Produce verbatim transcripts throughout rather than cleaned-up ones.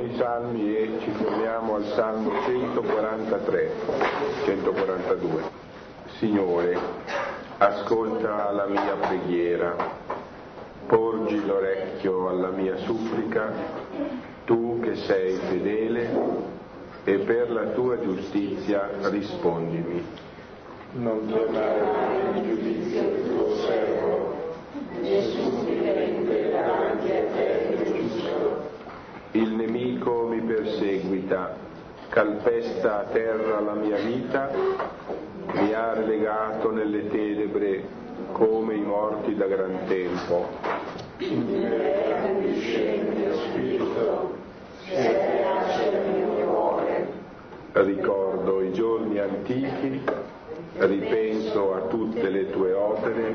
i salmi e ci fermiamo al Salmo centoquarantatré, centoquarantadue. Signore, ascolta la mia preghiera, porgi l'orecchio alla mia supplica, tu che sei fedele, e per la tua giustizia rispondimi. Non chiamare in giudizio il tuo servo, nessuno mi rende davanti a te il giusto. Il nemico mi perseguita, calpesta a terra la mia vita, mi ha relegato nelle tenebre come i morti da gran tempo. In me discende il spirito, si abbraccia il mio cuore. Ricordo i giorni antichi, ripenso a tutte le tue opere,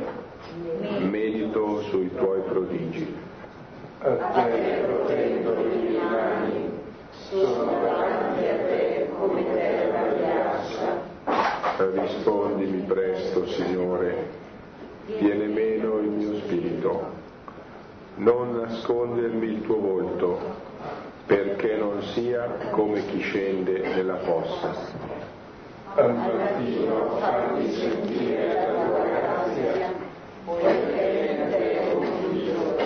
medito sui tuoi prodigi. A te protendo le mie mani, sono davanti a te come terra ghiaccia. Rispondimi presto, Signore, tiene meno il mio spirito. Non nascondermi il tuo volto, perché non sia come chi scende nella fossa. Al mattino fammi sentire la tua grazia, poiché in te confio.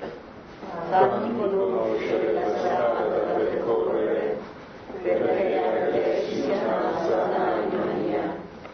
Fammi conoscere la strada da percorrere, perché a te si innalza l'anima mia.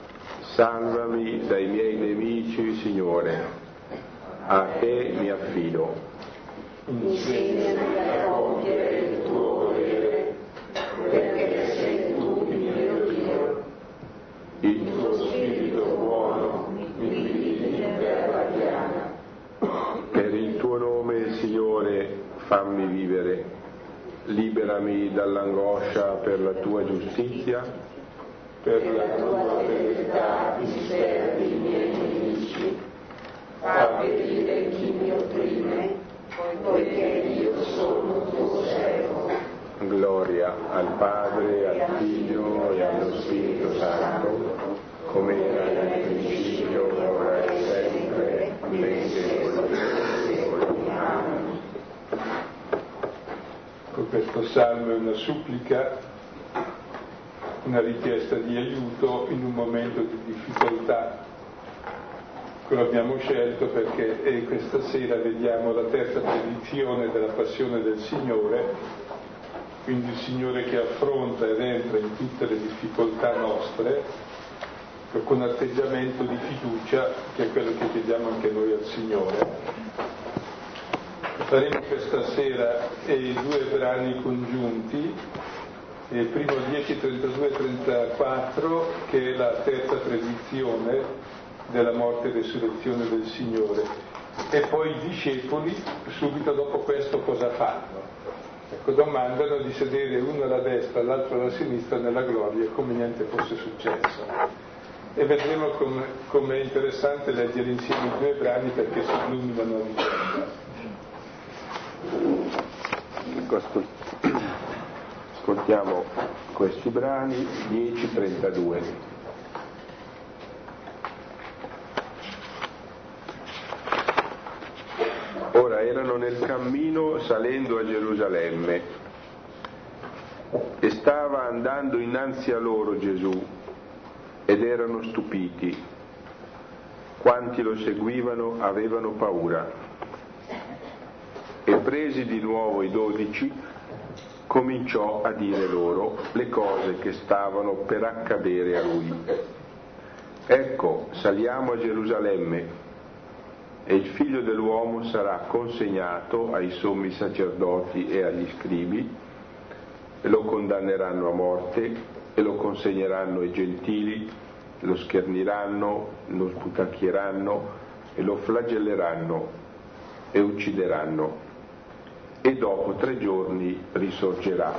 Salvami dai miei nemici, Signore, a te mi affido. Insegnami a compiere il tuo volere, perché sei tu il mio Dio. Il tuo spirito buono mi guidi in terra piana. Per il tuo nome, Signore, fammi vivere. Liberami dall'angoscia per la tua giustizia. Per la tua verità disperdi i miei nemici. Fa venire chi mi opprime, poiché io sono tuo servo. Gloria al Padre, al Figlio e allo Spirito Santo, come era nel principio, ora e sempre, nei secoli dei secoli. Amen. Questo salmo è una supplica, una richiesta di aiuto in un momento di difficoltà. Lo abbiamo scelto perché e questa sera vediamo la terza predizione della passione del Signore, quindi il Signore che affronta ed entra in tutte le difficoltà nostre con atteggiamento di fiducia, che è quello che chiediamo anche noi al Signore. Faremo questa sera i due brani congiunti, il primo dieci, trentadue e trentaquattro, che è la terza predizione della morte e resurrezione del Signore, e poi i discepoli subito dopo questo cosa fanno? Ecco, domandano di sedere uno alla destra, l'altro alla sinistra nella gloria, come niente fosse successo. E vedremo come, come è interessante leggere insieme i due brani, perché si illuminano a vicenda. Ascoltiamo questi brani dieci trentadue. Ora erano nel cammino salendo a Gerusalemme e stava andando innanzi a loro Gesù ed erano stupiti. Quanti lo seguivano avevano paura. E presi di nuovo i dodici, cominciò a dire loro le cose che stavano per accadere a lui. Ecco, saliamo a Gerusalemme, e il figlio dell'uomo sarà consegnato ai sommi sacerdoti e agli scribi, e lo condanneranno a morte, e lo consegneranno ai gentili, lo scherniranno, lo sputacchieranno, e lo flagelleranno, e uccideranno. E dopo tre giorni risorgerà.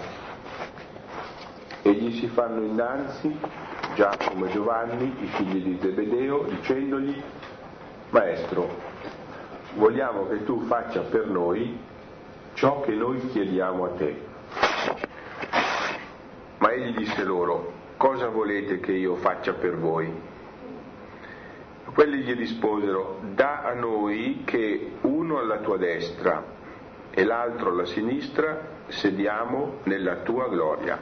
E gli si fanno innanzi Giacomo e Giovanni, i figli di Zebedeo, dicendogli: Maestro, vogliamo che tu faccia per noi ciò che noi chiediamo a te. Ma egli disse loro: cosa volete che io faccia per voi? Quelli gli risposero: da a noi che uno alla tua destra e l'altro alla sinistra sediamo nella tua gloria.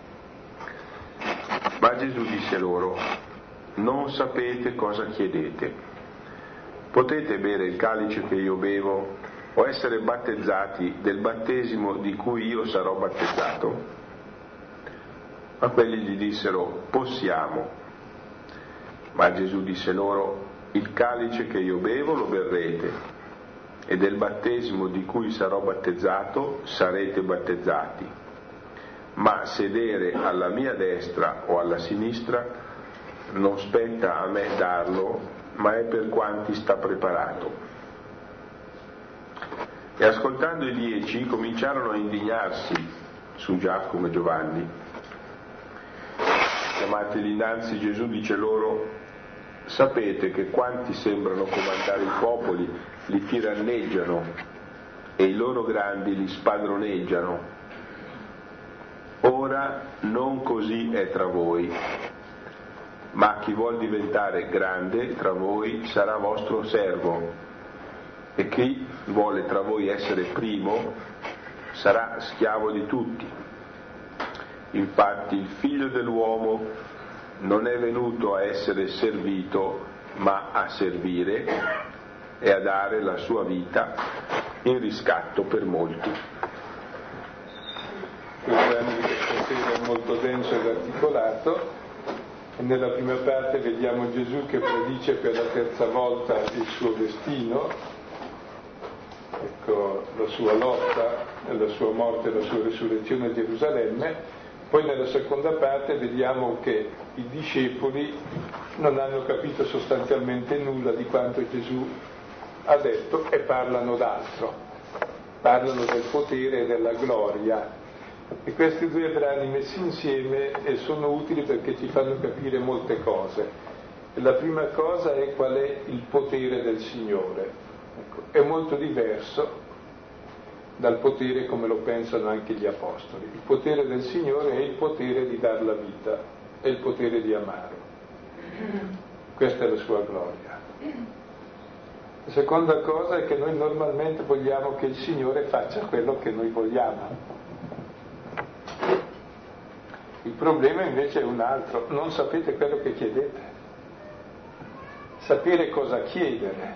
Ma Gesù disse loro: non sapete cosa chiedete. Potete bere il calice che io bevo o essere battezzati del battesimo di cui io sarò battezzato? Ma quelli gli dissero: possiamo. Ma Gesù disse loro: il calice che io bevo lo berrete, e del battesimo di cui sarò battezzato sarete battezzati, ma sedere alla mia destra o alla sinistra non spetta a me darlo, ma è per quanti sta preparato. E ascoltando i dieci cominciarono a indignarsi su Giacomo e Giovanni. Chiamateli innanzi, Gesù dice loro: sapete che quanti sembrano comandare i popoli li tiranneggiano e i loro grandi li spadroneggiano. Ora non così è tra voi, ma chi vuol diventare grande tra voi sarà vostro servo, e chi vuole tra voi essere primo sarà schiavo di tutti. Infatti il Figlio dell'uomo non è venuto a essere servito, ma a servire e a dare la sua vita in riscatto per molti. Il brano di questa sera è molto denso ed articolato, e nella prima parte vediamo Gesù che predice per la terza volta il suo destino, ecco, la sua lotta, la sua morte e la sua risurrezione a Gerusalemme. Poi nella seconda parte vediamo che i discepoli non hanno capito sostanzialmente nulla di quanto Gesù ha detto e parlano d'altro, parlano del potere e della gloria, e questi due brani messi insieme sono utili perché ci fanno capire molte cose. E la prima cosa è qual è il potere del Signore. Ecco, è molto diverso dal potere come lo pensano anche gli apostoli. Il potere del Signore è il potere di dar la vita, è il potere di amare. Questa è la sua gloria. La seconda cosa è che noi normalmente vogliamo che il Signore faccia quello che noi vogliamo. Il problema invece è un altro: non sapete quello che chiedete. Sapere cosa chiedere.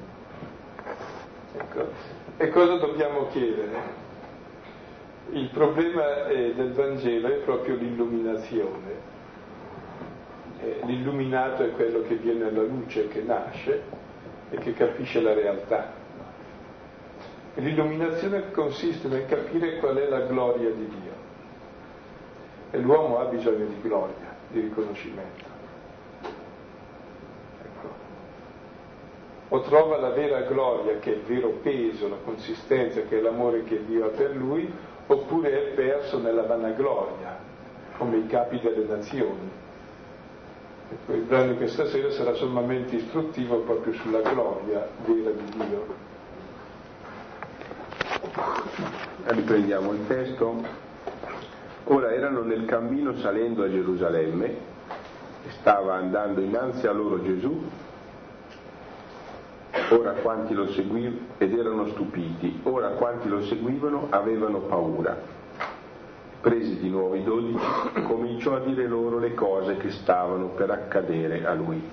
Ecco. E cosa dobbiamo chiedere? Il problema eh, del Vangelo è proprio l'illuminazione. Eh, l'illuminato è quello che viene alla luce, che nasce e che capisce la realtà. E l'illuminazione consiste nel capire qual è la gloria di Dio. E l'uomo ha bisogno di gloria, di riconoscimento. O trova la vera gloria, che è il vero peso, la consistenza, che è l'amore che Dio ha per lui, oppure è perso nella vanagloria, come i capi delle nazioni. Ecco, il brano di questa sera sarà sommamente istruttivo proprio sulla gloria vera di Dio. Riprendiamo il testo. Ora erano nel cammino salendo a Gerusalemme, e stava andando innanzi a loro Gesù. Ora quanti lo seguivano ed erano stupiti, ora quanti lo seguivano avevano paura. Presi di nuovo i dodici, cominciò a dire loro le cose che stavano per accadere a lui.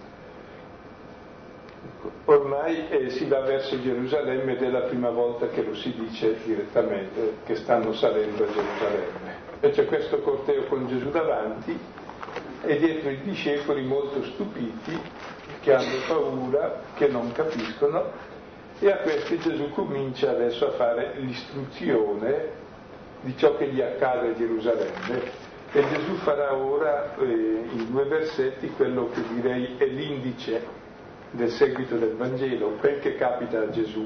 Ormai eh, si va verso Gerusalemme ed è la prima volta che lo si dice direttamente, che stanno salendo a Gerusalemme. E c'è questo corteo con Gesù davanti e dietro i discepoli molto stupiti, che hanno paura, che non capiscono, e a questi Gesù comincia adesso a fare l'istruzione di ciò che gli accade a Gerusalemme, e Gesù farà ora eh, in due versetti quello che direi è l'indice del seguito del Vangelo, quel che capita a Gesù.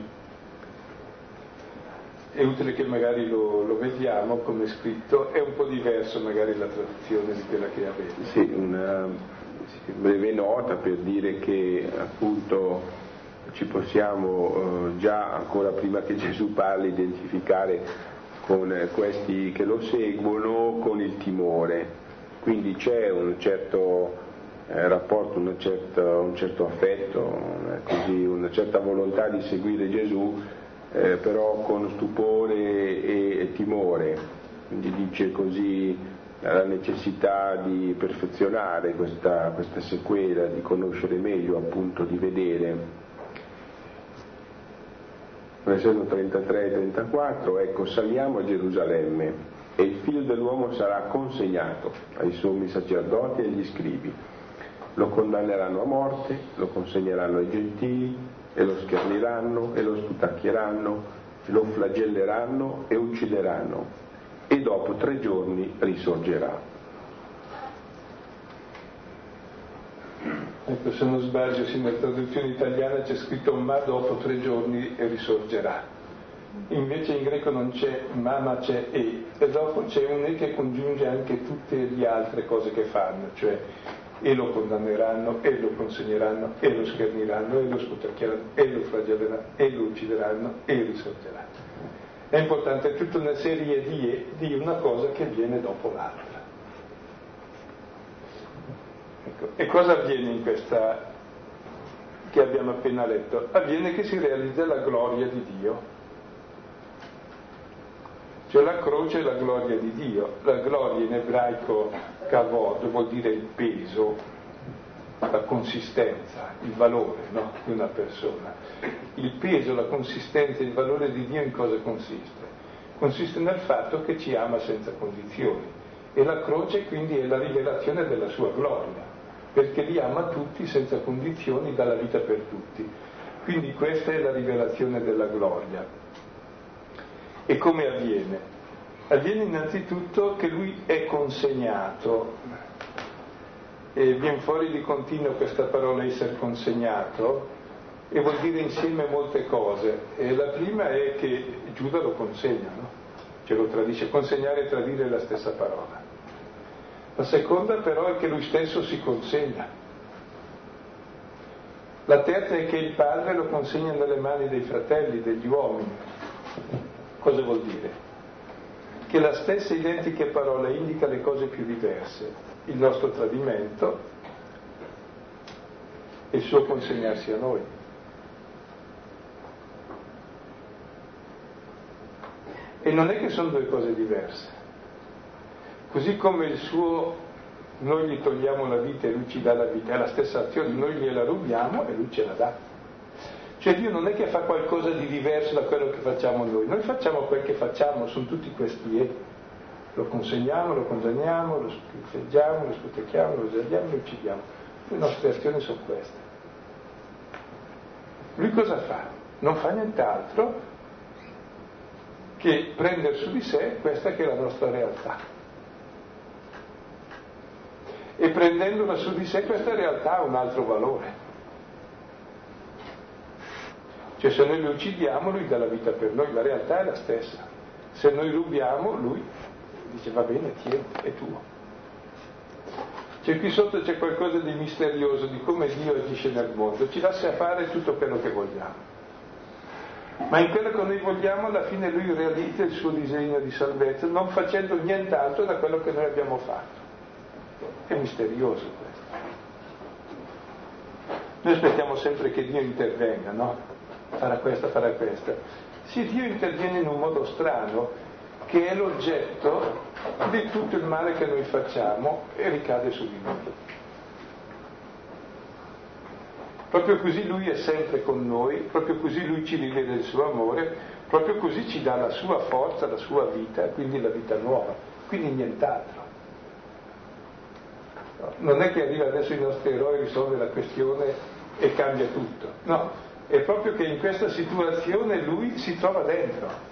È utile che magari lo, lo vediamo come è scritto, è un po' diverso magari la traduzione di quella che avete. Sì, una breve nota per dire che appunto ci possiamo eh, già, ancora prima che Gesù parli, identificare con questi che lo seguono con il timore. Quindi c'è un certo eh, rapporto, un certo, un certo affetto, una, così, una certa volontà di seguire Gesù, eh, però con stupore e, e timore, quindi dice così la necessità di perfezionare questa, questa sequela, di conoscere meglio, appunto di vedere. Versetto trentatré e trentaquattro, ecco, saliamo a Gerusalemme e il figlio dell'uomo sarà consegnato ai sommi sacerdoti e agli scribi. Lo condanneranno a morte, lo consegneranno ai gentili e lo scherniranno e lo sputacchieranno, lo flagelleranno e uccideranno e dopo tre giorni risorgerà. Ecco, se non sbaglio, sì, nella traduzione italiana c'è scritto ma dopo tre giorni risorgerà. Invece in greco non c'è ma, ma c'è e, e dopo c'è un e che congiunge anche tutte le altre cose che fanno, cioè e lo condanneranno, e lo consegneranno, e lo scherniranno, e lo sputacchieranno, e lo flagelleranno, e lo uccideranno, e risorgeranno. È importante, è tutta una serie di e di una cosa che viene dopo l'altra. Ecco, e cosa avviene in questa che abbiamo appena letto? Avviene che si realizza la gloria di Dio. Cioè la croce è la gloria di Dio. La gloria in ebraico kavod vuol dire il peso, la consistenza, il valore, no? Di una persona. Il peso, la consistenza, il valore di Dio in cosa consiste? Consiste nel fatto che ci ama senza condizioni e la croce quindi è la rivelazione della sua gloria, perché li ama tutti senza condizioni, dà la vita per tutti. Quindi questa è la rivelazione della gloria. E come avviene? Avviene innanzitutto che lui è consegnato, e viene fuori di continuo questa parola essere consegnato, e vuol dire insieme molte cose. E la prima è che Giuda lo consegna, no? Ce lo tradisce, consegnare e tradire è la stessa parola. La seconda però è che lui stesso si consegna. La terza è che il padre lo consegna nelle mani dei fratelli, degli uomini. Cosa vuol dire? Che la stessa identica parola indica le cose più diverse, il nostro tradimento e il suo consegnarsi a noi. E non è che sono due cose diverse. Così come il suo, noi gli togliamo la vita e lui ci dà la vita, è la stessa azione, noi gliela rubiamo e lui ce la dà. Cioè Dio non è che fa qualcosa di diverso da quello che facciamo noi, noi facciamo quel che facciamo, sono tutti questi e. Lo consegniamo, lo condanniamo, lo schifeggiamo, lo sputacchiamo, lo esageriamo, lo uccidiamo. Le nostre azioni sono queste. Lui cosa fa? Non fa nient'altro che prendere su di sé questa che è la nostra realtà. E prendendola su di sé questa realtà ha un altro valore. Cioè se noi lo uccidiamo lui dà la vita per noi, la realtà è la stessa. Se noi rubiamo lui dice va bene, tieni, è tuo. Cioè qui sotto c'è qualcosa di misterioso di come Dio agisce nel mondo, ci lascia fare tutto quello che vogliamo. Ma in quello che noi vogliamo alla fine lui realizza il suo disegno di salvezza, non facendo nient'altro da quello che noi abbiamo fatto. È misterioso questo. Noi aspettiamo sempre che Dio intervenga, no? Farà questa, farà questa. Sì, Dio interviene in un modo strano, che è l'oggetto di tutto il male che noi facciamo e ricade su di noi. Proprio così lui è sempre con noi, proprio così lui ci rivela il suo amore, proprio così ci dà la sua forza, la sua vita, quindi la vita nuova, quindi nient'altro. Non è che arriva adesso i nostri eroi, risolve la questione e cambia tutto, no, è proprio che in questa situazione lui si trova dentro.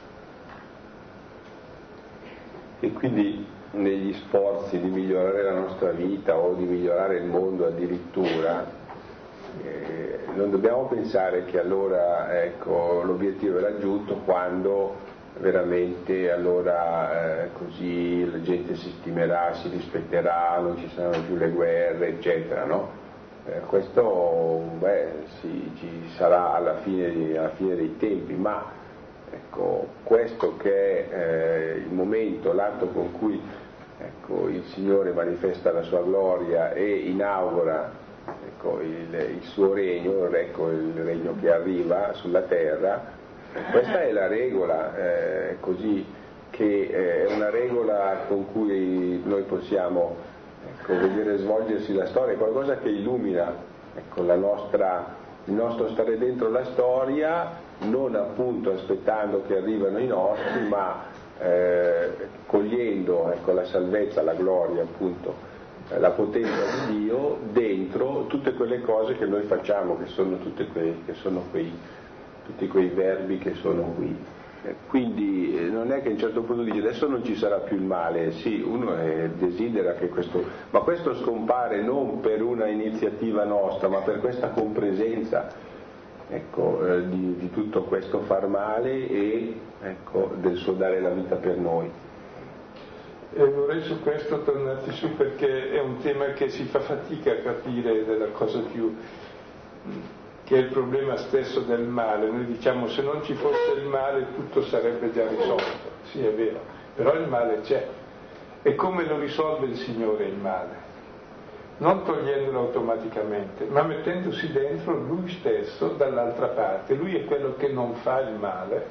E quindi negli sforzi di migliorare la nostra vita o di migliorare il mondo addirittura, eh, non dobbiamo pensare che allora ecco, l'obiettivo è raggiunto quando veramente allora eh, così la gente si stimerà, si rispetterà, non ci saranno più le guerre, eccetera, no? Eh, questo beh, sì, ci sarà alla fine, alla fine dei tempi, ma ecco, questo che è eh, il momento, l'atto con cui ecco, il Signore manifesta la sua gloria e inaugura ecco, il, il suo regno, ecco, il regno che arriva sulla terra, Questa è la regola, eh, così, che è una regola con cui noi possiamo, ecco, vedere svolgersi la storia, è qualcosa che illumina, ecco, la nostra, il nostro stare dentro la storia, non appunto aspettando che arrivano i nostri, ma eh, cogliendo, ecco, la salvezza, la gloria, appunto, eh, la potenza di Dio dentro tutte quelle cose che noi facciamo, che sono tutte quei, che sono quei, tutti quei verbi che sono qui. Quindi non è che a un certo punto dice adesso non ci sarà più il male, sì, uno è, desidera che questo, ma questo scompare non per una iniziativa nostra, ma per questa compresenza, ecco, eh, di, di tutto questo far male e, ecco, del suo dare la vita per noi. E vorrei su questo tornarti su, perché è un tema che si fa fatica a capire della cosa più, che è il problema stesso del male. Noi diciamo se non ci fosse il male tutto sarebbe già risolto, sì è vero, però il male c'è. E come lo risolve il Signore il male? Non togliendolo automaticamente, ma mettendosi dentro Lui stesso dall'altra parte. Lui è quello che non fa il male,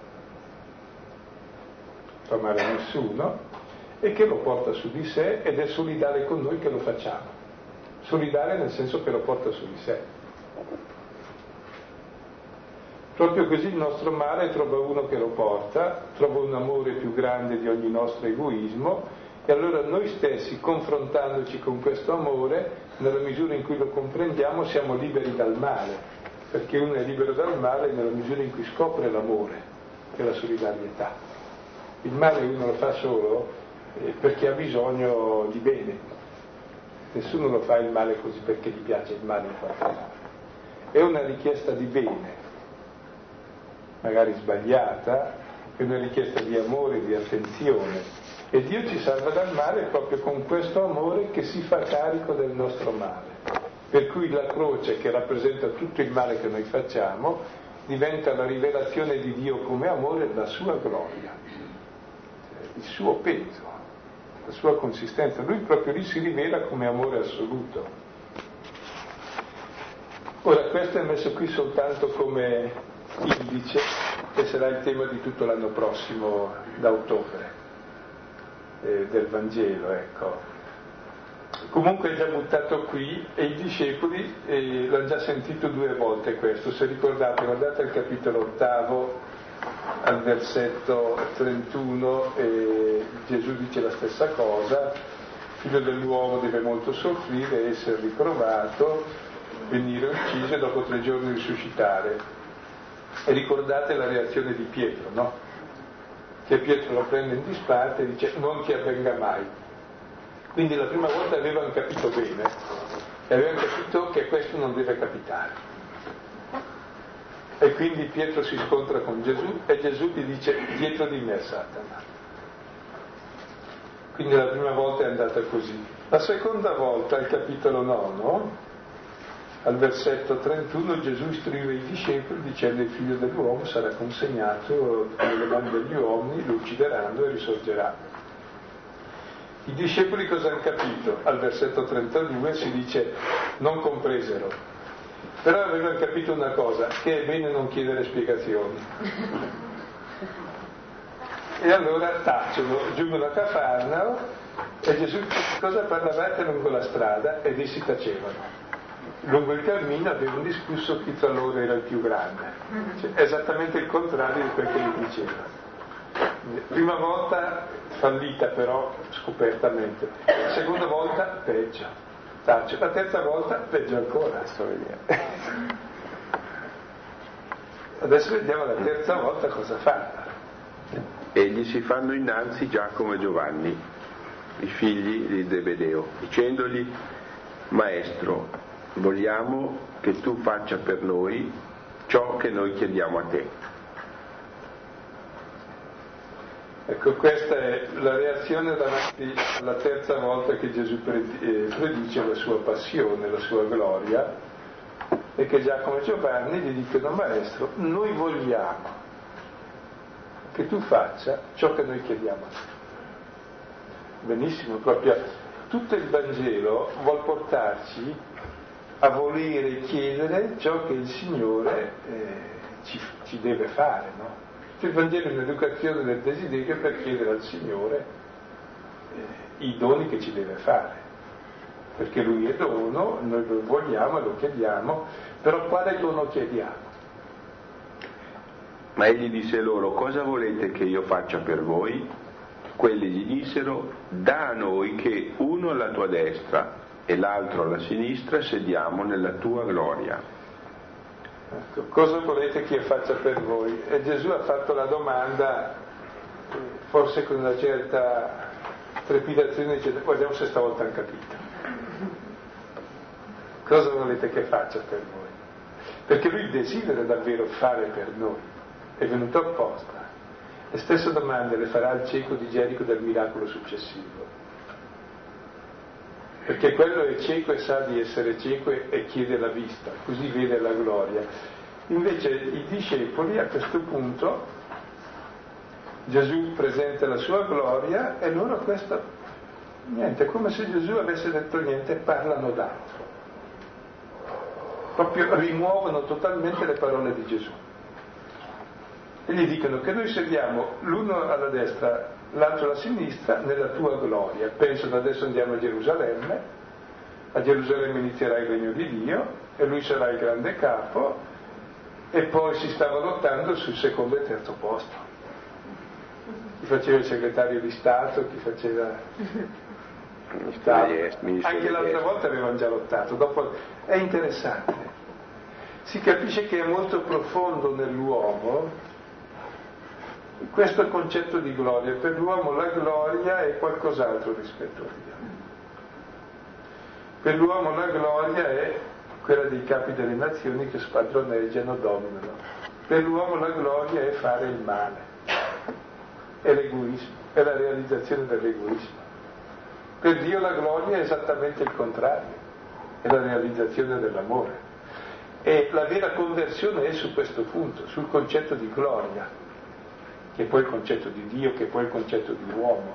fa male a nessuno, e che lo porta su di sé ed è solidale con noi che lo facciamo. Solidale nel senso che lo porta su di sé. Proprio così il nostro male trova uno che lo porta, trova un amore più grande di ogni nostro egoismo, e allora noi stessi, confrontandoci con questo amore, nella misura in cui lo comprendiamo, siamo liberi dal male, perché uno è libero dal male nella misura in cui scopre l'amore e la solidarietà. Il male uno lo fa solo eh, perché ha bisogno di bene. Nessuno lo fa il male così perché gli piace il male in qualche modo. È una richiesta di bene, magari sbagliata, è una richiesta di amore, di attenzione, e Dio ci salva dal male proprio con questo amore che si fa carico del nostro male, per cui la croce, che rappresenta tutto il male che noi facciamo, diventa la rivelazione di Dio come amore, la sua gloria, il suo peso, la sua consistenza. Lui proprio lì si rivela come amore assoluto. Ora questo è messo qui soltanto come indice, che sarà il tema di tutto l'anno prossimo da ottobre eh, del Vangelo, ecco. Comunque è già buttato qui e i discepoli eh, l'hanno già sentito due volte questo. Se ricordate, guardate il capitolo ottavo al versetto trentuno, eh, Gesù dice la stessa cosa: figlio dell'uomo deve molto soffrire, essere riprovato, venire ucciso e dopo tre giorni risuscitare. E ricordate la reazione di Pietro, no? Che Pietro lo prende in disparte e dice non ti avvenga mai. Quindi la prima volta avevano capito bene e avevano capito che questo non deve capitare. E quindi Pietro si scontra con Gesù e Gesù gli dice dietro di me Satana. Quindi la prima volta è andata così. La seconda volta, al capitolo nono, al versetto trentuno, Gesù istruiva i discepoli dicendo il figlio dell'uomo sarà consegnato nelle mani degli uomini, lo uccideranno e risorgerà. I discepoli cosa hanno capito? Al versetto trentadue si dice non compresero, però avevano capito una cosa, che è bene non chiedere spiegazioni. E allora tacciono, giungono a Cafarnao e Gesù cosa parlavate lungo la strada? Ed essi tacevano. Lungo il cammino avevano discusso chi tra loro era il più grande, cioè, esattamente il contrario di quel che gli diceva. Prima volta fallita però scopertamente, la seconda volta peggio, tace. La terza volta peggio ancora. Adesso vediamo la terza volta cosa fa. E gli si fanno innanzi Giacomo e Giovanni, i figli di Zebedeo, dicendogli: Maestro, vogliamo che tu faccia per noi ciò che noi chiediamo a te. Ecco, questa è la reazione davanti alla terza volta che Gesù predice la sua passione, la sua gloria, e che Giacomo e Giovanni gli dicono: Maestro, noi vogliamo che tu faccia ciò che noi chiediamo a te. Benissimo, proprio tutto il Vangelo vuol portarci a volere chiedere ciò che il Signore eh, ci, ci deve fare, no? Il Vangelo è un'educazione del desiderio per chiedere al Signore eh, i doni che ci deve fare, perché Lui è dono, noi lo vogliamo e lo chiediamo, però quale dono chiediamo? Ma egli disse loro: cosa volete che io faccia per voi? Quelli gli dissero: da a noi che uno alla tua destra e l'altro alla sinistra sediamo nella tua gloria. Ecco, cosa volete che io faccia per voi? E Gesù ha fatto la domanda, forse con una certa trepidazione, dicendo: guardiamo se stavolta hanno capito. Cosa volete che faccia per voi? Perché Lui desidera davvero fare per noi, è venuto apposta. Le stesse domande le farà il cieco di Gerico del miracolo successivo, perché quello è cieco e sa di essere cieco e chiede la vista, così vede la gloria. Invece i discepoli a questo punto, Gesù presenta la sua gloria e loro questo, niente, è come se Gesù avesse detto niente, parlano d'altro, proprio rimuovono totalmente le parole di Gesù. E gli dicono che noi sediamo l'uno alla destra, l'altro alla sinistra nella tua gloria. Pensano: adesso andiamo a Gerusalemme, a Gerusalemme inizierà il regno di Dio e lui sarà il grande capo, e poi si stava lottando sul secondo e terzo posto. Chi faceva il segretario di Stato, chi faceva... Anche l'altra volta avevano già lottato. Dopo... È interessante. Si capisce che è molto profondo nell'uomo questo concetto di gloria. Per l'uomo la gloria è qualcos'altro rispetto a Dio. Per l'uomo la gloria è quella dei capi delle nazioni che spadroneggiano, dominano. Per l'uomo la gloria è fare il male, è l'egoismo, è la realizzazione dell'egoismo. Per Dio la gloria è esattamente il contrario, è la realizzazione dell'amore. E la vera conversione è su questo punto, sul concetto di gloria, che è poi il concetto di Dio, che è poi il concetto di uomo.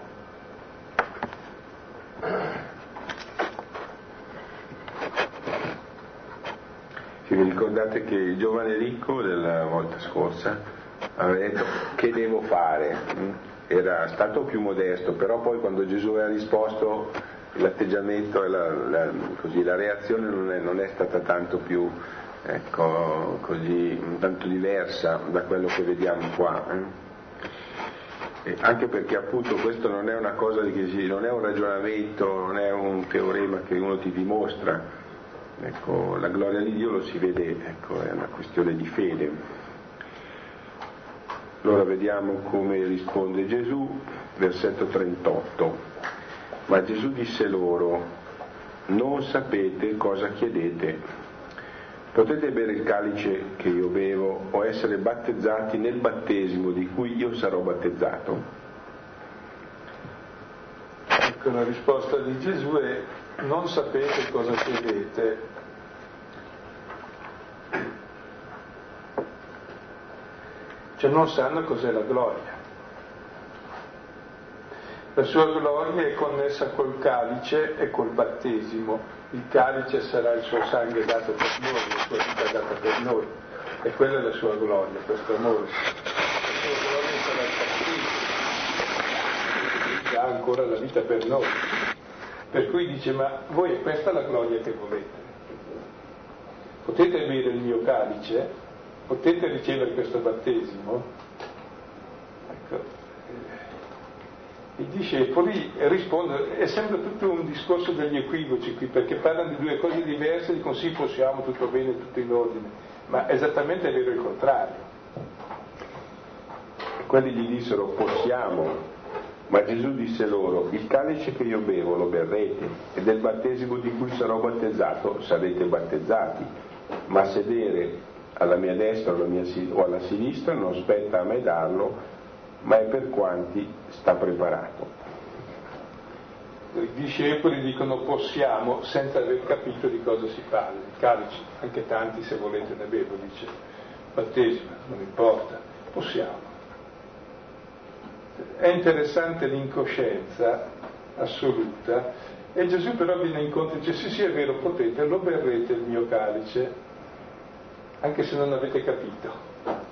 Se vi ricordate che il giovane ricco della volta scorsa aveva detto: che devo fare? Era stato più modesto, però poi quando Gesù aveva risposto l'atteggiamento e la, la, così, la reazione non è, non è stata tanto più, ecco, così, tanto diversa da quello che vediamo qua. Eh? E anche perché appunto questo non è una cosa di che si, non è un ragionamento, non è un teorema che uno ti dimostra. Ecco, la gloria di Dio lo si vede, ecco, è una questione di fede. Allora vediamo come risponde Gesù, versetto trentotto. Ma Gesù disse loro: non sapete cosa chiedete. Potete bere il calice che io bevo o essere battezzati nel battesimo di cui io sarò battezzato? Ecco, la risposta di Gesù è: non sapete cosa chiedete. Cioè non sanno cos'è la gloria. La sua gloria è connessa col calice e col battesimo. Il calice sarà il suo sangue dato per noi, la sua vita data per noi, e quella è la sua gloria, questo amore. La sua gloria sarà il battesimo, dà ancora la vita per noi. Per cui dice: ma voi è questa la gloria che volete? Potete bere il mio calice? Potete ricevere questo battesimo? Ecco. I discepoli rispondono, è sempre tutto un discorso degli equivoci qui, perché parlano di due cose diverse, dicono sì, possiamo, tutto bene, tutto in ordine, ma esattamente è vero il contrario. Quelli gli dissero: possiamo, ma Gesù disse loro: il calice che io bevo lo berrete, e del battesimo di cui sarò battezzato sarete battezzati, ma sedere alla mia destra o alla, mia, o alla sinistra non spetta a me darlo, ma è per quanti sta preparato. I discepoli dicono possiamo, senza aver capito di cosa si parla. Il calice, anche tanti se volete ne bevo, dice, battesimo, non importa, possiamo. È interessante l'incoscienza assoluta, e Gesù però viene incontro e dice: sì sì è vero, potete, lo berrete il mio calice, anche se non avete capito.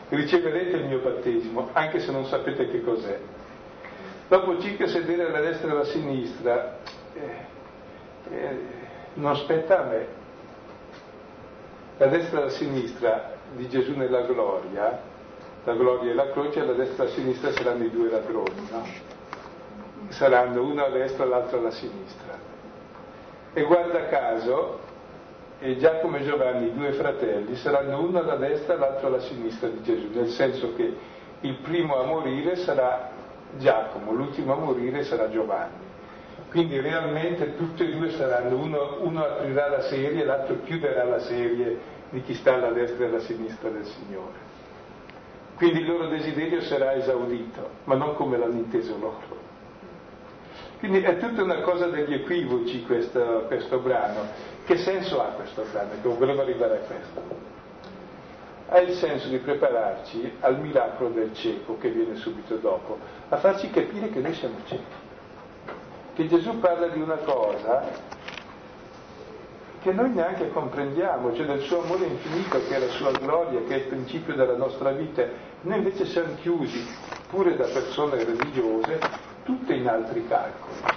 riceverete il mio battesimo, anche se non sapete che cos'è. Dopo circa sedere alla destra e alla sinistra, eh, eh, non spetta a me. La destra e la sinistra di Gesù nella gloria, la gloria e la croce, alla destra e alla sinistra saranno i due ladroni, no? Saranno uno a destra e l'altro alla sinistra. E guarda caso, e Giacomo e Giovanni, i due fratelli, saranno uno alla destra e l'altro alla sinistra di Gesù, nel senso che il primo a morire sarà Giacomo, l'ultimo a morire sarà Giovanni. Quindi realmente tutti e due saranno, uno, uno aprirà la serie e l'altro chiuderà la serie di chi sta alla destra e alla sinistra del Signore. Quindi il loro desiderio sarà esaudito, ma non come l'hanno inteso loro. Quindi è tutta una cosa degli equivoci questo, questo brano. Che senso ha questo brano? Che volevo arrivare a questo. Ha il senso di prepararci al miracolo del cieco che viene subito dopo, a farci capire che noi siamo ciechi. Che Gesù parla di una cosa che noi neanche comprendiamo, cioè del suo amore infinito, che è la sua gloria, che è il principio della nostra vita. Noi invece siamo chiusi, pure da persone religiose, tutte in altri calcoli.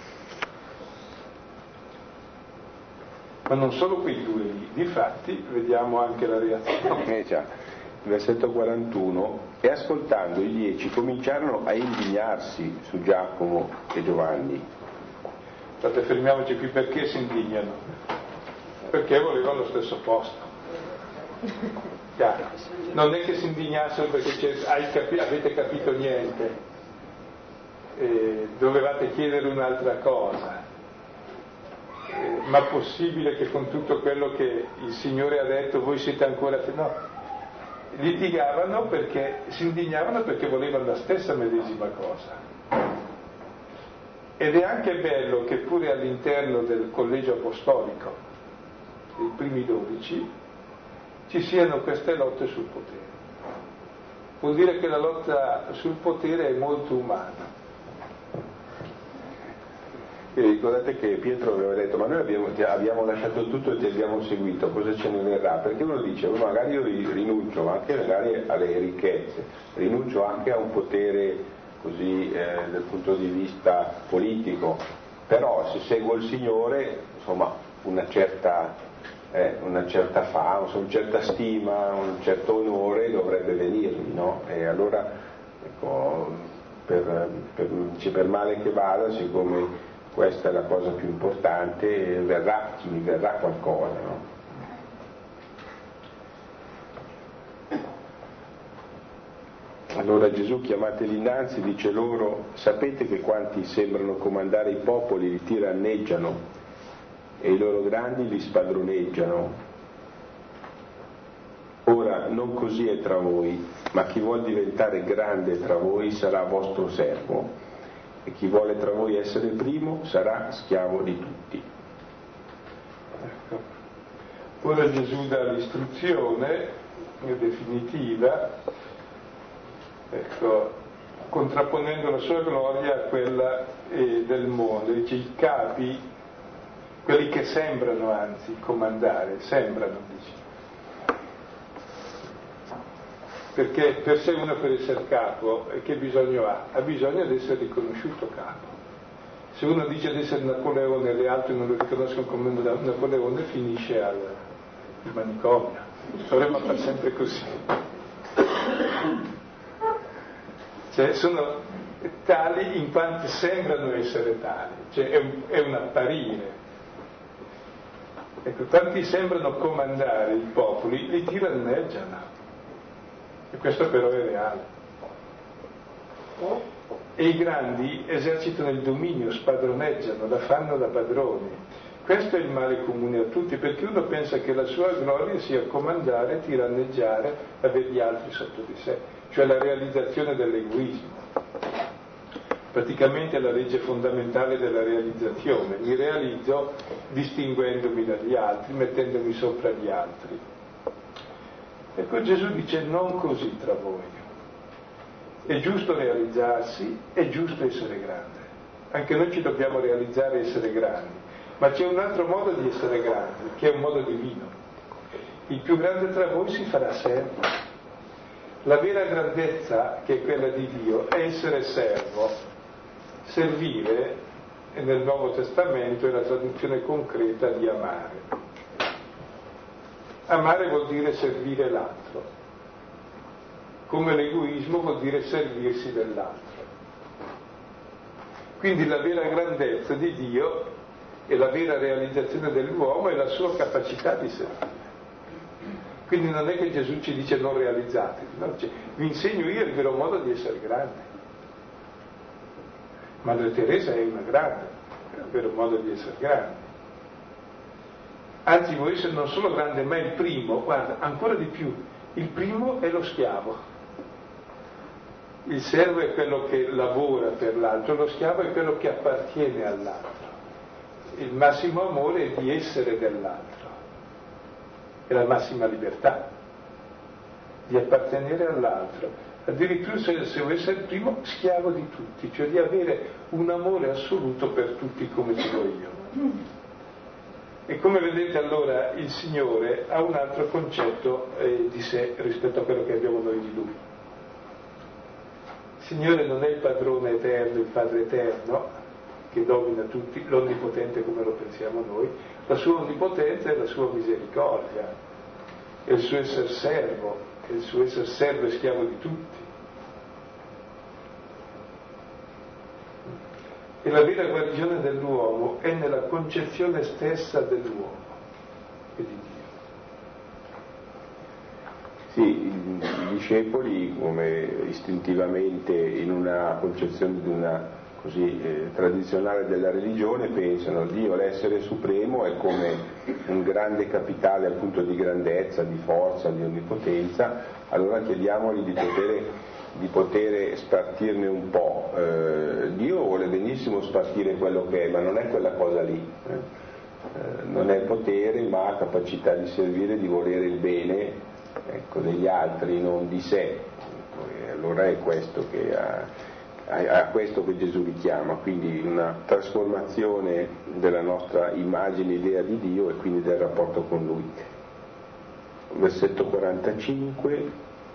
Ma non solo quei due lì, difatti vediamo anche la reazione. Eh già, versetto quarantuno, e ascoltando i dieci cominciarono a indignarsi su Giacomo e Giovanni. State, fermiamoci qui, perché si indignano? Perché volevano lo stesso posto. Chiaro. Non è che si indignassero perché hai capi- avete capito niente, eh, dovevate chiedere un'altra cosa. Ma possibile che con tutto quello che il Signore ha detto voi siete ancora... No, litigavano perché, si indignavano perché volevano la stessa medesima cosa. Ed è anche bello che pure all'interno del collegio apostolico, dei primi dodici, ci siano queste lotte sul potere. Vuol dire che la lotta sul potere è molto umana. E ricordate che Pietro aveva detto, ma noi abbiamo, abbiamo lasciato tutto e ti abbiamo seguito, cosa ce ne verrà? Perché uno dice, oh, magari io rinuncio anche magari alle ricchezze, rinuncio anche a un potere così eh, dal punto di vista politico, però se seguo il Signore, insomma, una certa, eh, una certa fama, una certa stima, un certo onore dovrebbe venirmi, no? E allora, ecco, per, per, per male che vada, siccome questa è la cosa più importante, verrà, mi verrà qualcosa, no? Allora Gesù, chiamateli innanzi, dice loro, sapete che quanti sembrano comandare i popoli li tiranneggiano e i loro grandi li spadroneggiano. Ora non così è tra voi, ma chi vuol diventare grande tra voi sarà vostro servo. E chi vuole tra voi essere primo sarà schiavo di tutti. Ecco. Ora Gesù dà l'istruzione definitiva, ecco, contrapponendo la sua gloria a quella eh, del mondo. Dice i capi, quelli che sembrano anzi comandare, sembrano, dice. Perché per sé uno per essere capo, che bisogno ha? Ha bisogno di essere riconosciuto capo. Se uno dice di essere Napoleone e gli altri non lo riconoscono come Napoleone, finisce al manicomio. Dovremmo fare sempre così. Cioè sono tali in quanto sembrano essere tali, cioè è un, è un apparire. Ecco, quanti sembrano comandare i popoli, li tiranneggiano. E questo però è reale. E i grandi esercitano il dominio, spadroneggiano, la fanno da padroni. Questo è il male comune a tutti, perché uno pensa che la sua gloria sia comandare, tiranneggiare, avere gli altri sotto di sé, cioè la realizzazione dell'egoismo. Praticamente è la legge fondamentale della realizzazione. Mi realizzo distinguendomi dagli altri, mettendomi sopra gli altri. Ecco, Gesù dice non così tra voi. È giusto realizzarsi, è giusto essere grande. Anche noi ci dobbiamo realizzare e essere grandi, ma c'è un altro modo di essere grandi, che è un modo divino. Il più grande tra voi si farà servo. La vera grandezza, che è quella di Dio, è essere servo. Servire, nel Nuovo Testamento, è la traduzione concreta di amare. Amare vuol dire servire l'altro, come l'egoismo vuol dire servirsi dell'altro. Quindi la vera grandezza di Dio e la vera realizzazione dell'uomo è la sua capacità di servire. Quindi non è che Gesù ci dice non realizzatevi, no? Dice, vi insegno io il vero modo di essere grande. Madre Teresa è una grande, è il vero modo di essere grande. Anzi, vuoi essere non solo grande, ma il primo, guarda, ancora di più, il primo è lo schiavo. Il servo è quello che lavora per l'altro, lo schiavo è quello che appartiene all'altro. Il massimo amore è di essere dell'altro, è la massima libertà, di appartenere all'altro. Addirittura se, se vuoi essere il primo, schiavo di tutti, cioè di avere un amore assoluto per tutti come ce l'ho io. E come vedete allora il Signore ha un altro concetto eh, di sé rispetto a quello che abbiamo noi di Lui. Il Signore non è il padrone eterno, il Padre eterno, che domina tutti, l'onnipotente come lo pensiamo noi. La sua onnipotenza è la sua misericordia, è il suo essere servo, è il suo essere servo e schiavo di tutti. E la vera guarigione dell'uomo è nella concezione stessa dell'uomo e di Dio. Sì, i discepoli, come istintivamente in una concezione di una così eh, tradizionale della religione, pensano Dio, l'essere supremo, è come un grande capitale appunto di grandezza, di forza, di onnipotenza. Allora chiediamogli di poter, di poter spartirne un po'. Eh, Dio vuole benissimo spartire quello che è, ma non è quella cosa lì. Eh. Eh, non è potere, ma capacità di servire, di volere il bene, ecco, degli altri, non di sé. E allora è questo che ha, a questo che Gesù richiama, quindi una trasformazione della nostra immagine, idea di Dio e quindi del rapporto con Lui. Versetto quarantacinque,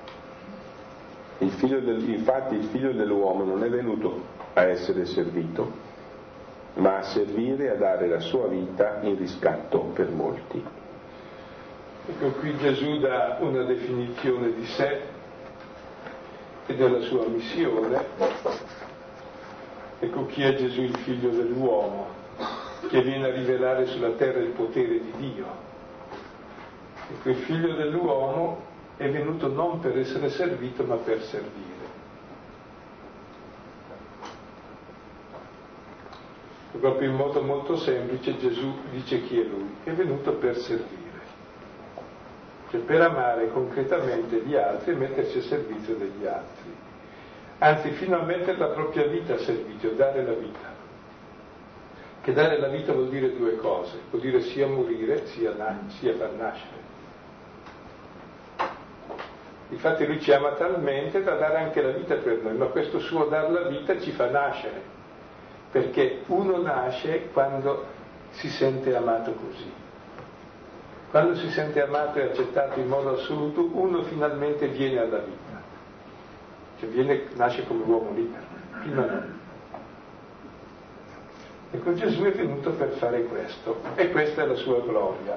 il figlio del, infatti il figlio dell'uomo non è venuto a essere servito, ma a servire e a dare la sua vita in riscatto per molti. Ecco, qui Gesù dà una definizione di sé e della sua missione. Ecco chi è Gesù, il figlio dell'uomo, che viene a rivelare sulla terra il potere di Dio. Ecco, il figlio dell'uomo è venuto non per essere servito, ma per servire. E proprio in modo molto semplice Gesù dice chi è Lui, è venuto per servire. Cioè per amare concretamente gli altri e mettersi a servizio degli altri. Anzi, fino a mettere la propria vita a servizio, dare la vita. Che dare la vita vuol dire due cose, vuol dire sia morire, sia, na- sia far nascere. Infatti Lui ci ama talmente da dare anche la vita per noi, ma questo suo dar la vita ci fa nascere, perché uno nasce quando si sente amato così. Quando si sente amato e accettato in modo assoluto, uno finalmente viene alla vita. Cioè viene, nasce come uomo libero, prima no. Ecco, Gesù è venuto per fare questo, e questa è la sua gloria.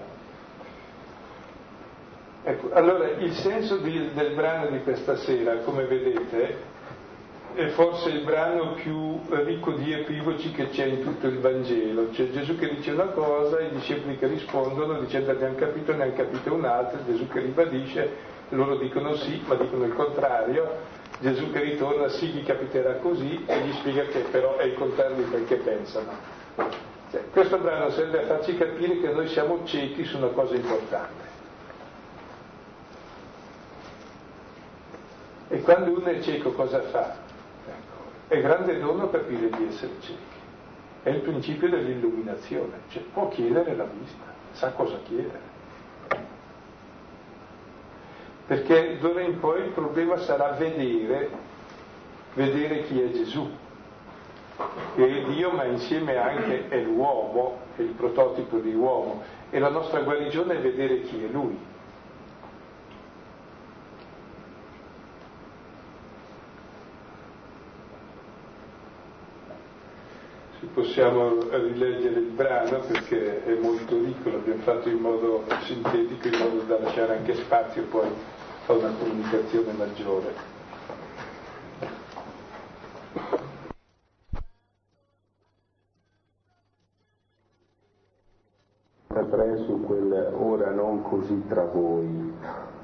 Ecco, allora il senso di, del brano di questa sera, come vedete, è forse il brano più ricco di equivoci che c'è in tutto il Vangelo. C'è Gesù che dice una cosa, i discepoli che rispondono dicendo ne hanno capito, ne hanno capito un'altra, Gesù che ribadisce, loro dicono sì, ma dicono il contrario, Gesù che ritorna, sì, gli capiterà così, e gli spiega che però è il contrario di quel che pensano. Cioè, questo brano serve a farci capire che noi siamo ciechi su una cosa importante. E quando uno è cieco cosa fa? È grande dono capire di essere ciechi, è il principio dell'illuminazione, cioè può chiedere la vista, sa cosa chiedere. Perché d'ora in poi il problema sarà vedere, vedere chi è Gesù, che è Dio ma insieme anche è l'uomo, è il prototipo di uomo, e la nostra guarigione è vedere chi è Lui. possiamo rileggere il brano perché è molto ricco, l'abbiamo fatto in modo sintetico, in modo da lasciare anche spazio poi a una comunicazione maggiore. tre su quel ora non così tra voi.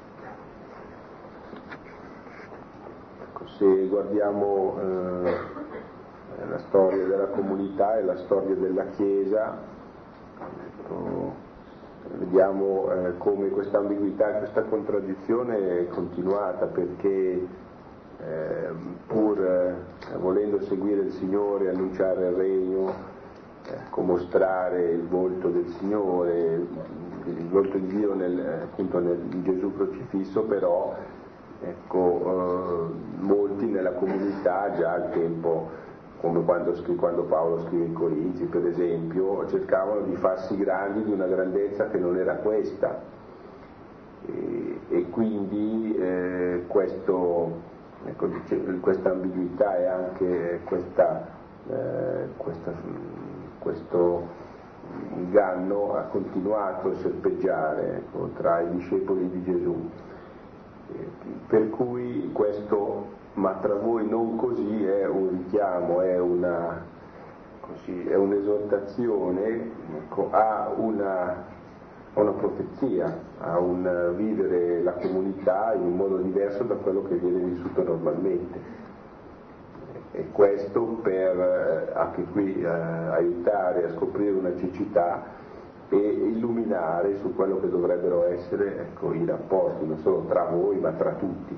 Ecco, se guardiamo eh, la storia della comunità e la storia della Chiesa, ecco, vediamo eh, come questa ambiguità, questa contraddizione è continuata, perché eh, pur eh, volendo seguire il Signore, annunciare il Regno, ecco, mostrare il volto del Signore, il volto di Dio nel, appunto nel, in Gesù crocifisso, però ecco, eh, molti nella comunità già al tempo, come quando, quando Paolo scrive in Corinzi per esempio, cercavano di farsi grandi di una grandezza che non era questa, e, e quindi eh, questo, ecco, questa ambiguità e anche questa, eh, questa questo inganno ha continuato a serpeggiare, ecco, tra i discepoli di Gesù, per cui questo ma tra voi non così è un richiamo, è una così, è un'esortazione, ecco, a una, a una profezia, a un vivere la comunità in un modo diverso da quello che viene vissuto normalmente. E questo per eh, anche qui eh, aiutare a scoprire una cecità e illuminare su quello che dovrebbero essere, ecco, i rapporti, non solo tra voi ma tra tutti.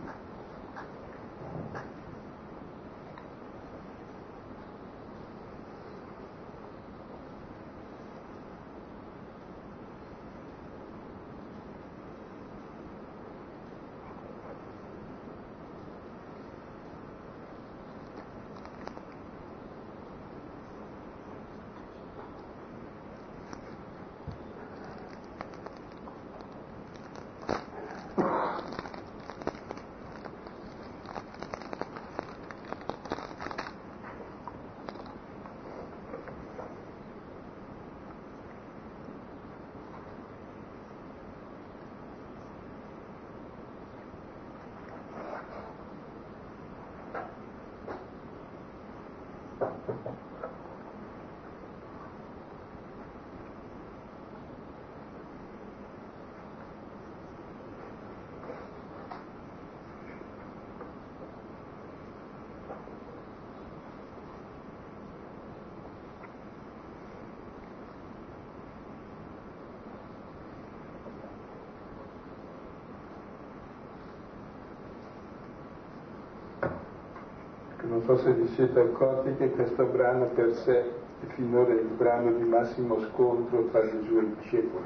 Non so se vi siete accorti che questo brano per sé è finora il brano di massimo scontro tra Gesù e i discepoli,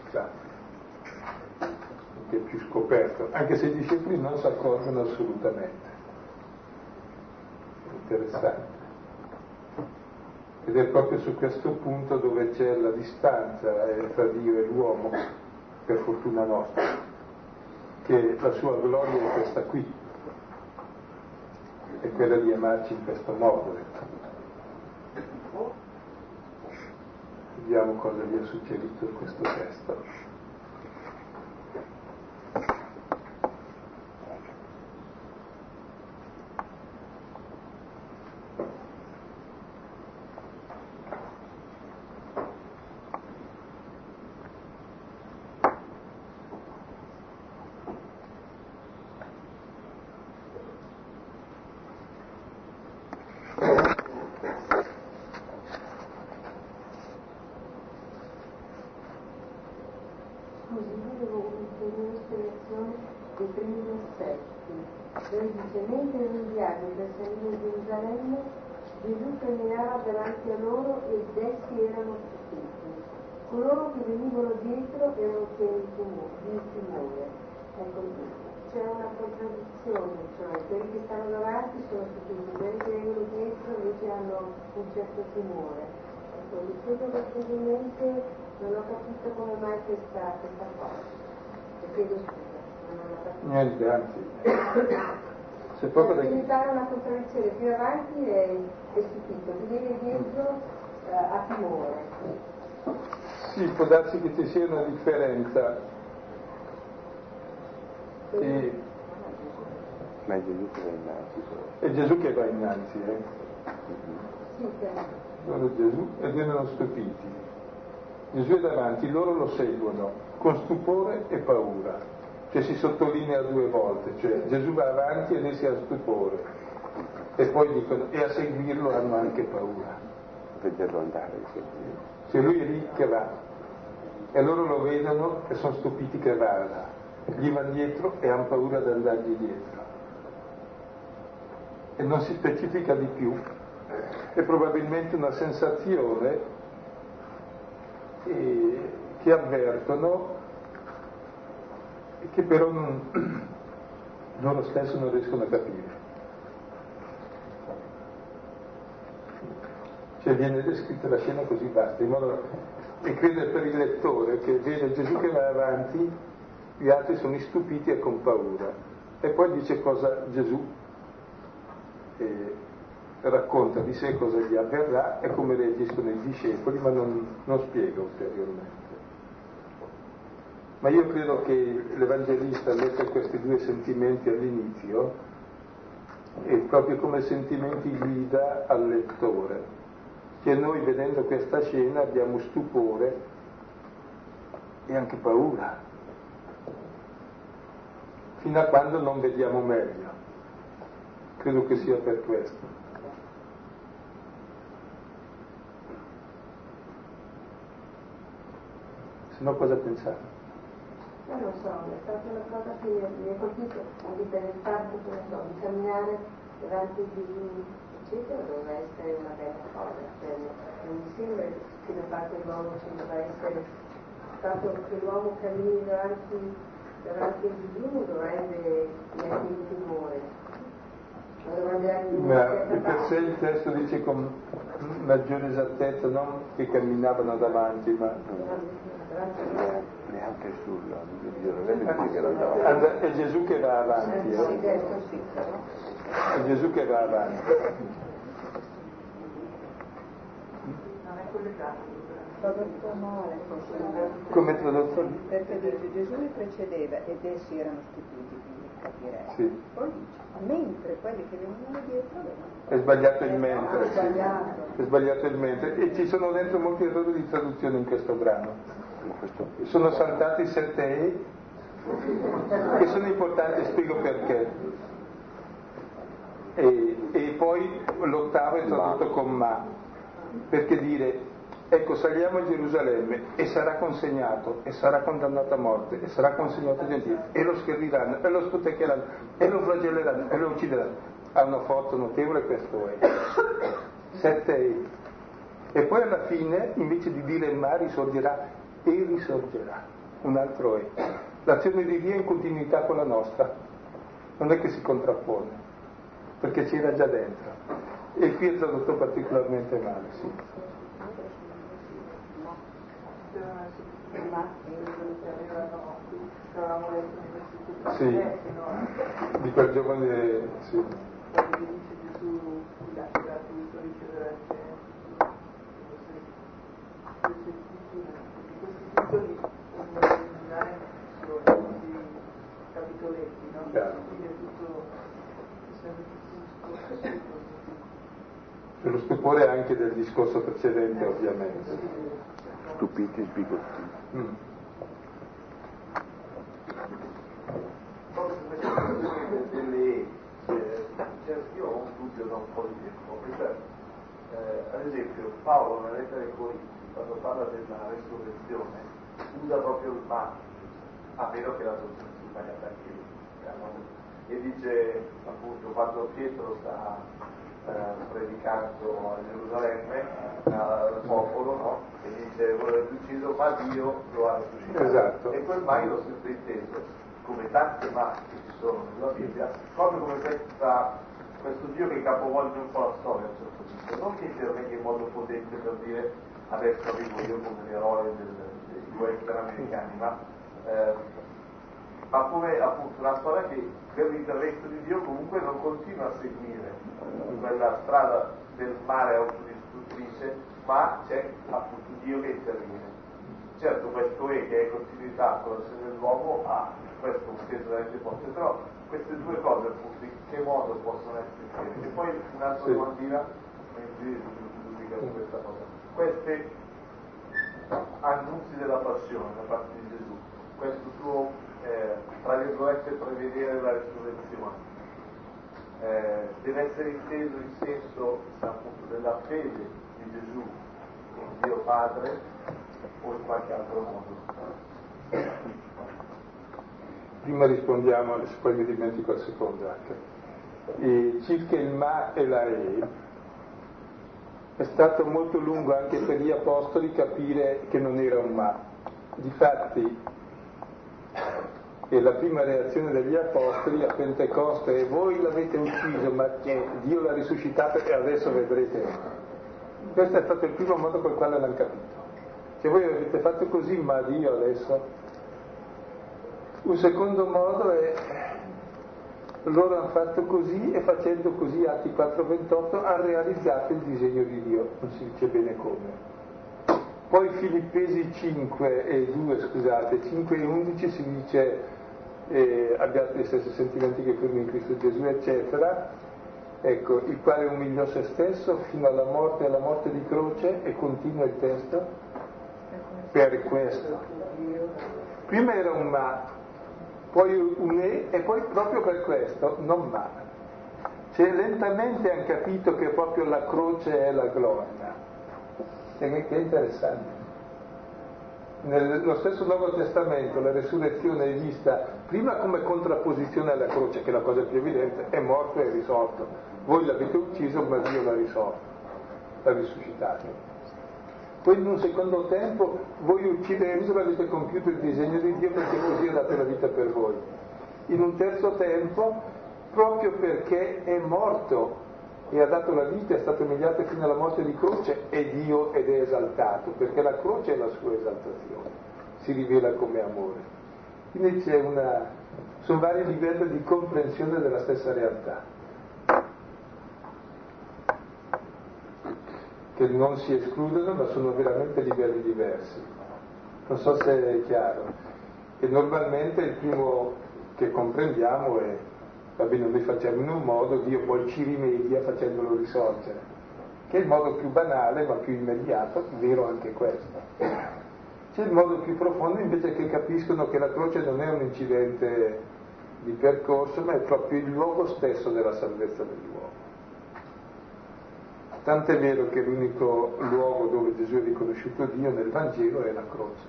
che è più scoperto, anche se i discepoli non si accorgono assolutamente. È interessante. Ed è proprio su questo punto dove c'è la distanza tra Dio e l'uomo, per fortuna nostra, che la sua gloria è questa qui, è quella di amarci in questo modo. Vediamo cosa vi ha suggerito questo testo. Gesù camminava davanti a loro ed essi erano stupiti. Coloro che venivano dietro erano pieni di timore. Ecco, c'è una contraddizione, cioè quelli che stanno davanti sono stupiti, quelli che vengono dietro invece hanno un certo timore. Ecco, ripeto brevemente, non ho capito come mai questa, questa cosa. E chiedo scusa, non ho capito. Niente, anzi. Se proprio mi pare una contraddizione, più avanti è, è stupito, più viene dietro amore. Sì, può darsi che ci sia una differenza. E... Ma è Gesù che va innanzi. È Gesù che va innanzi, eh? Sì, che... Loro Gesù ed erano stupiti. Gesù è davanti, loro lo seguono con stupore e paura, cioè si sottolinea due volte, cioè Gesù va avanti ed essi ha stupore e poi dicono e a seguirlo hanno anche paura. Vederlo andare, sì. Se lui è lì che va e loro lo vedono e sono stupiti che vada, gli vanno dietro e hanno paura di andargli dietro e non si specifica di più. È probabilmente una sensazione eh, che avvertono e che però non, loro stessi non riescono a capire. Cioè viene descritta la scena così basta, in modo e credo per il lettore che vede Gesù che va avanti, gli altri sono stupiti e con paura. E poi dice cosa Gesù eh, racconta di sé, cosa gli avverrà e come reagiscono i discepoli, ma non, non spiega ulteriormente. Ma io credo che l'Evangelista mette questi due sentimenti all'inizio e proprio come sentimenti guida al lettore, che noi vedendo questa scena abbiamo stupore e anche paura, fino a quando non vediamo meglio. Credo che sia per questo. Se no cosa pensate? Non lo so, è stata una cosa che mi, mi ha colpito anche per il fatto che non so, di camminare davanti di un eccetera doveva essere una bella cosa, cioè, non mi sembra che da parte dell'uomo ci debba essere il fatto che l'uomo cammini davanti, davanti a Gesù lo rende neanche in timore. Ma di per sé il testo dice con maggiore esattezza non che camminavano davanti, ma neanche sul Gerusalemme. è Gesù che va avanti, eh? È Gesù che va avanti. Tradotto male, Come tradotto? perché dice Gesù li precedeva ed essi erano stupiti, quindi capirei. Sì. Poi dice, mentre quelli che venivano dietro avevano. È sbagliato il mentre, È sì. sbagliato. È sbagliato il mentre. E ci sono dentro molti errori di traduzione in questo brano. Sono saltati sette E che sono importanti, spiego perché. E, e poi l'ottavo è tradotto con ma, perché dire ecco saliamo a Gerusalemme e sarà consegnato e sarà condannato a morte e sarà consegnato ai gentili e lo scherriranno e lo sputeccheranno e lo flagelleranno e lo uccideranno. Ha una forza notevole questo è sette E e poi alla fine invece di dire ma risorgerà e risorgerà un altro E. L'azione di Dio è in continuità con la nostra, non è che si contrappone perché c'era già dentro e qui è tradotto particolarmente male, sì. Sì, di quel giovane, sì. Per lo stupore anche del discorso precedente, ovviamente. Stupiti e sbigottiti. Mm. Delle, eh, cioè, io ho un dubbio da un po' di tempo, cioè, eh, ad esempio Paolo nella lettera ai Corinzi quando parla della resurrezione usa proprio il ma, a meno che la dottrina sia sbagliata anche lì, e dice appunto quando Pietro sta eh, predicando a Gerusalemme al popolo, no? E dice vuole ucciso ma Dio lo ha risuscitato. Esatto. E quel mai l'ho sempre inteso come tante ma che ci sono nella Bibbia, proprio come questa, questo Dio che capovolge un po' la storia a un certo punto, non che intervenga in modo potente per dire adesso arrivo io come l'eroe del, dei western americani, ma, eh, ma come appunto una storia che per l'intervento di Dio comunque non continua a seguire quella strada del male autodistruttrice, ma c'è appunto Dio che interviene. Certo, questo è che è continuità con l'azione dell'uomo ha questo un senso veramente forte, però queste due cose appunto in che modo possono essere insieme? E poi un'altra sì. domandina, su questa cosa. Questi annunzi della passione da parte di Gesù, questo tuo, eh, tra virgolette, prevedere la risurrezione, eh, deve essere inteso in senso appunto della fede di Gesù in Dio Padre o in qualche altro modo? Prima rispondiamo, se poi mi dimentico il secondo anche. E circa il ma e la e, è stato molto lungo anche per gli apostoli capire che non era un ma. Difatti, e la prima reazione degli apostoli a Pentecoste è: voi l'avete ucciso, ma Dio l'ha risuscitato e adesso vedrete. Questo è stato il primo modo col quale l'hanno capito. Cioè voi avete fatto così, ma Dio adesso. Un secondo modo è: loro hanno fatto così e facendo così, Atti quattro ventotto, hanno realizzato il disegno di Dio, non si dice bene come. Poi Filippesi cinque e due, scusate, cinque e undici si dice eh, abbiate gli stessi sentimenti che furono in Cristo Gesù, eccetera, ecco, il quale umiliò se stesso fino alla morte e alla morte di croce, e continua il testo, per questo. Prima era un ma, poi un e, e poi proprio per questo non ma. Cioè lentamente hanno capito che proprio la croce è la gloria. E che è interessante. Nello stesso Nuovo Testamento la resurrezione è vista prima come contrapposizione alla croce, che è la cosa più evidente: è morto e è risorto. Voi l'avete ucciso, ma Dio l'ha risorto, l'ha risuscitato. Poi in un secondo tempo, voi uccidendolo avete compiuto il disegno di Dio, perché così ha dato la vita per voi. In un terzo tempo, proprio perché è morto e ha dato la vita, è stato umiliato fino alla morte di croce, è Dio ed è esaltato, perché la croce è la sua esaltazione, si rivela come amore. Quindi c'è una, sono vari livelli di comprensione della stessa realtà, che non si escludono, ma sono veramente livelli diversi. Non so se è chiaro. E normalmente il primo che comprendiamo è: va bene, noi facciamo in un modo, Dio poi ci rimedia facendolo risorgere, che è il modo più banale ma più immediato, vero anche questo. C'è il modo più profondo invece, che capiscono che la croce non è un incidente di percorso, ma è proprio il luogo stesso della salvezza dell'uomo. Tant'è vero che l'unico luogo dove Gesù è riconosciuto Dio nel Vangelo è la croce,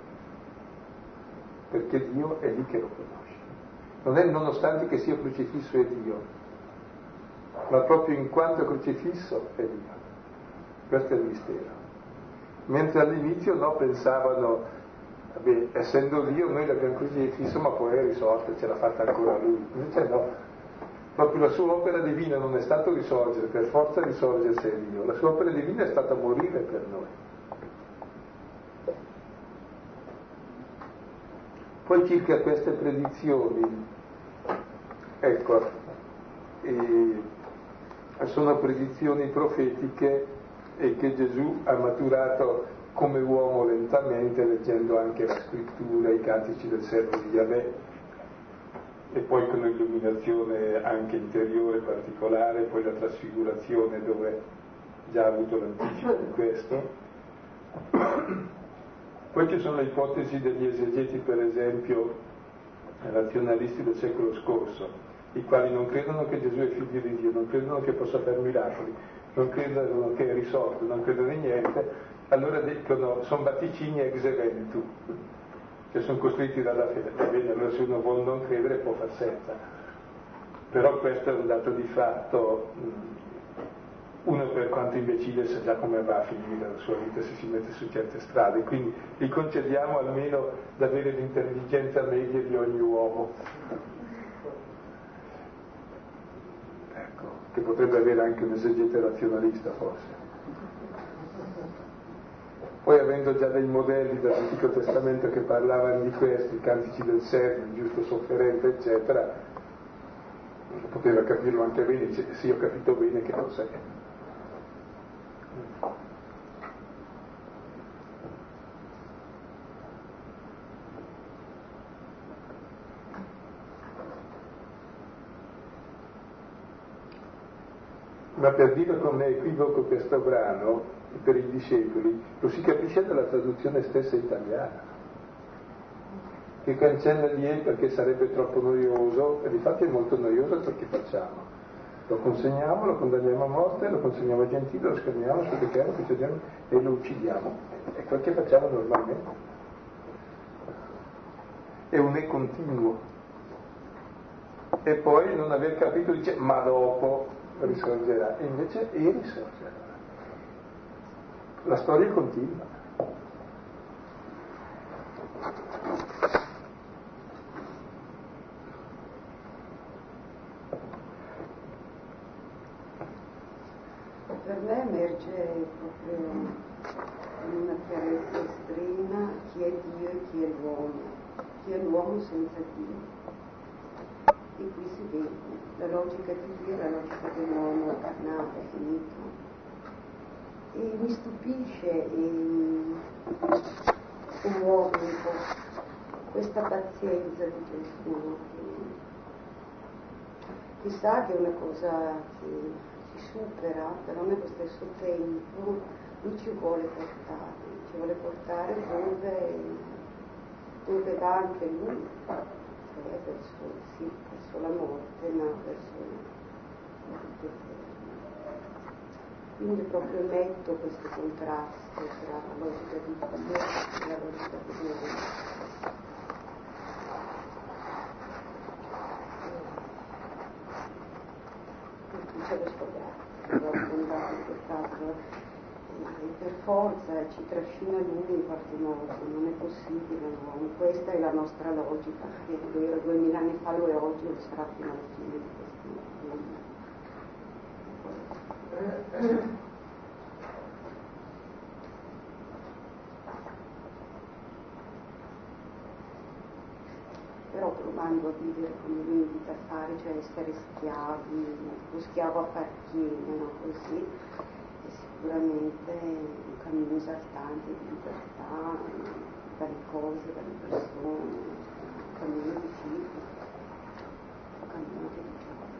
perché Dio è lì che lo conosce. Non è nonostante che sia crocifisso è Dio, ma proprio in quanto crocifisso è Dio. Questo è il mistero. Mentre all'inizio no, pensavano, vabbè, essendo Dio noi l'abbiamo crocifisso, ma poi è risorto, ce l'ha fatta ancora Lui. Invece no, proprio la sua opera divina non è stato risorgere, per forza risorgersi è Dio. La sua opera divina è stata morire per noi. Poi circa queste predizioni, ecco, e sono predizioni profetiche e che Gesù ha maturato come uomo lentamente, leggendo anche la scrittura, i cantici del servo di Yahweh, e poi con l'illuminazione anche interiore particolare, poi la trasfigurazione dove già ha avuto l'anticipo di questo. Poi ci sono le ipotesi degli esegeti, per esempio razionalisti del secolo scorso, i quali non credono che Gesù è figlio di Dio, non credono che possa fare miracoli, non credono che è risorto, non credono in niente, allora dicono sono vaticini ex eventu, che sono costruiti dalla fede. Va bene, allora se uno vuole non credere può far senza, però questo è un dato di fatto. Uno, per quanto imbecille, sa già come va a finire la sua vita se si mette su certe strade, quindi gli concediamo almeno di avere l'intelligenza media di ogni uomo, ecco, che potrebbe avere anche un esegete razionalista forse. Poi, avendo già dei modelli dall'Antico Testamento che parlavano di questo, i cantici del servo, il giusto sofferente, eccetera, poteva capirlo anche bene, dice, sì, ho capito bene che cos'è. Ma per dire come equivoco questo brano, per i discepoli, lo si capisce dalla traduzione stessa italiana, che cancella gli E perché sarebbe troppo noioso, e difatti è molto noioso perché facciamo. Lo consegniamo, lo condanniamo a morte, lo consegniamo a Gentile, lo schermiamo, lo pecchiamo, e lo uccidiamo. È quel che facciamo normalmente. È un E continuo. E poi non aver capito dice ma dopo risorgerà, e invece E risorgerà. La storia continua. Per me emerge proprio in una chiarezza estrema chi è Dio e chi è l'uomo, chi è l'uomo senza Dio. E qui si vede la logica di Dio e la logica dell'uomo carnale, finito. E mi stupisce e commuove un po' questa pazienza di Gesù, che sa che è una cosa che si supera, però nello stesso tempo lui ci vuole portare, ci vuole portare dove, dove va anche lui, cioè verso, sì, verso la morte, ma verso la vita eterna. Quindi proprio metto questo contrasto tra la logica di Dio e la logica di Dio. C'è questo braccio, l'ho fondato in quel caso, e per forza ci trascina lui in qualche modo, non è possibile l'uomo, questa è la nostra logica, che è vero, duemila anni fa lo è oggi e lo sarà fino alla fine di questi anni. Però provando a vivere come lui invita a fare, cioè essere schiavi, lo schiavo appartiene, no? Così, è sicuramente un cammino esaltante di libertà dalle cose, dalle persone, un cammino difficile, un cammino religioso.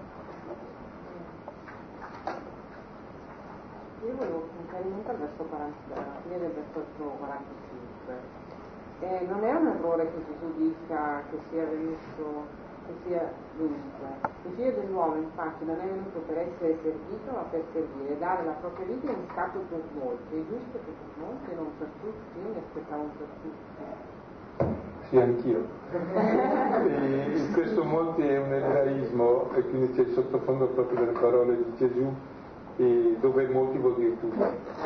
Io volevo un riferimento al verso quaranta, alla fine del verso quarantacinque. Eh, non è un errore che Gesù dica che sia venuto, che sia dunque. Il figlio dell'uomo infatti non è venuto per essere servito ma per servire, dare la propria vita in scatto per molti. È giusto che per molti e non per tutti? Io mi aspettavo per tutti. Sì, anch'io. E in questo molti è un ebraismo, e quindi c'è il sottofondo proprio delle parole di Gesù, e dove molti vuol dire tutti.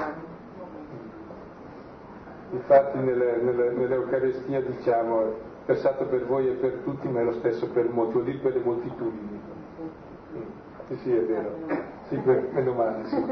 Infatti nelle, nelle, nell'Eucaristia diciamo versato per voi e per tutti, ma è lo stesso per molti, vuol dire per le moltitudini. Sì, sì, è vero. Sì, per, meno male, sì.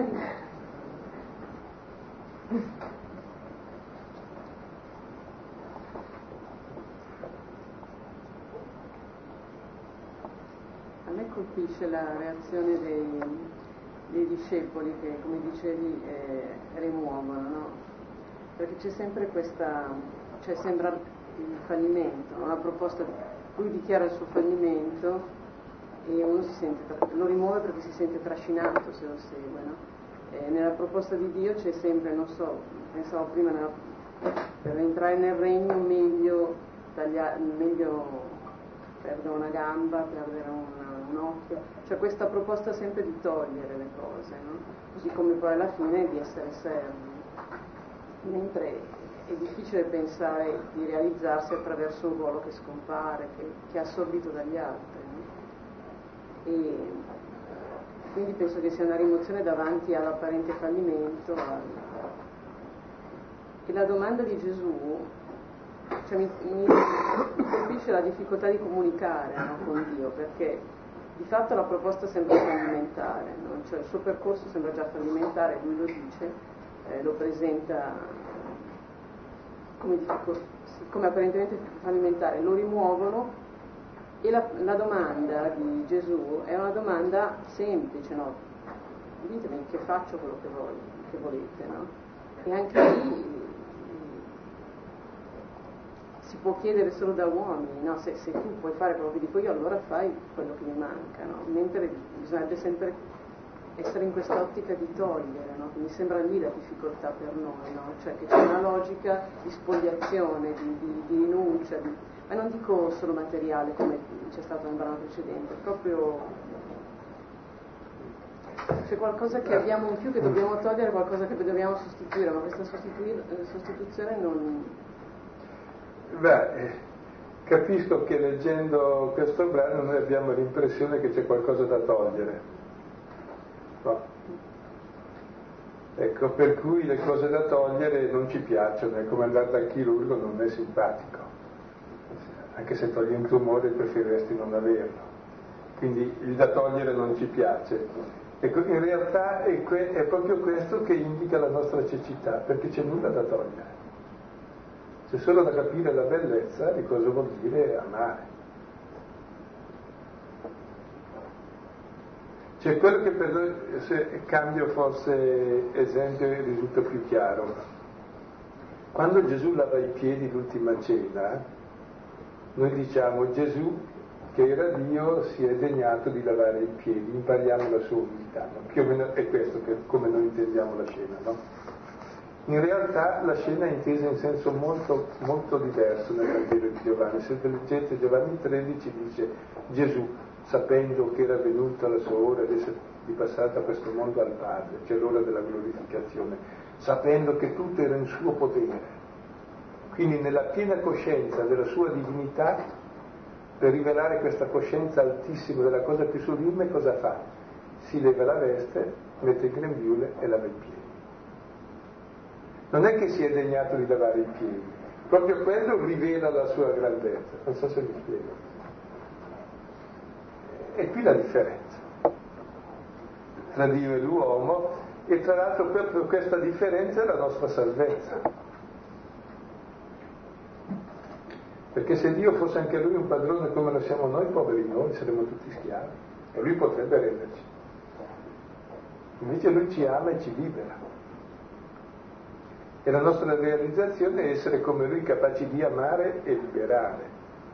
A me colpisce la reazione dei, dei discepoli che, come dicevi, eh, rimuovono, no? Perché c'è sempre questa, cioè sembra il fallimento, no? La proposta, lui dichiara il suo fallimento e uno si sente, lo rimuove perché si sente trascinato se lo segue, no? E nella proposta di Dio c'è sempre, non so, pensavo prima, nella, per entrare nel regno meglio, taglia, meglio perdere una gamba, perdere una, un occhio, cioè questa proposta sempre di togliere le cose, no? Così come poi alla fine di essere servi. Mentre è difficile pensare di realizzarsi attraverso un ruolo che scompare, che, che è assorbito dagli altri, no? E quindi penso che sia una rimozione davanti all'apparente fallimento. Al... E la domanda di Gesù, cioè mi, mi colpisce la difficoltà di comunicare, no, con Dio, perché di fatto la proposta sembra fallimentare, no? Cioè il suo percorso sembra già fallimentare, lui lo dice. Eh, lo presenta come, come apparentemente fallimentare, lo rimuovono e la, la domanda di Gesù è una domanda semplice, no? Ditemi che faccio quello che, voglio, che volete, no? E anche lì si può chiedere solo da uomini, no? Se, se tu puoi fare quello che dico io, allora fai quello che mi manca, no? Mentre bisognerebbe sempre essere in quest'ottica di togliere, no? Mi sembra lì la difficoltà per noi, no? Cioè che c'è una logica di spoliazione, di, di, di rinuncia, di, ma non dico solo materiale come c'è stato nel brano precedente, proprio c'è qualcosa che abbiamo in più che dobbiamo togliere, qualcosa che dobbiamo sostituire, ma questa sostituzione non... Beh, eh, capisco che leggendo questo brano noi abbiamo l'impressione che c'è qualcosa da togliere. No. Ecco, per cui le cose da togliere non ci piacciono, è come andare dal chirurgo, non è simpatico, anche se togli un tumore preferiresti non averlo, quindi il da togliere non ci piace. Ecco, in realtà è, que- è proprio questo che indica la nostra cecità, perché c'è nulla da togliere, c'è solo da capire la bellezza di cosa vuol dire amare. C'è quello che per noi, se cambio forse esempio, risulta più chiaro. Quando Gesù lava i piedi l'ultima cena, noi diciamo Gesù, che era Dio, si è degnato di lavare i piedi, impariamo la sua umiltà, no? Più o meno è questo che, come noi intendiamo la scena, no? In realtà la scena è intesa in senso molto, molto diverso nel Vangelo di Giovanni. Se leggete Giovanni tredici dice Gesù, sapendo che era venuta la sua ora di essere passata a questo mondo al Padre, cioè l'ora della glorificazione, sapendo che tutto era in suo potere, quindi nella piena coscienza della sua divinità, per rivelare questa coscienza altissima della cosa più sublime, cosa fa? Si leva la veste, mette il grembiule e lava i piedi. Non è che si è degnato di lavare i piedi, proprio quello rivela la sua grandezza, non so se mi spiego. E qui la differenza tra Dio e l'uomo, e tra l'altro proprio questa differenza è la nostra salvezza. Perché se Dio fosse anche Lui un padrone come lo siamo noi, poveri noi, saremmo tutti schiavi, e Lui potrebbe renderci. Invece Lui ci ama e ci libera. E la nostra realizzazione è essere come Lui, capaci di amare e liberare.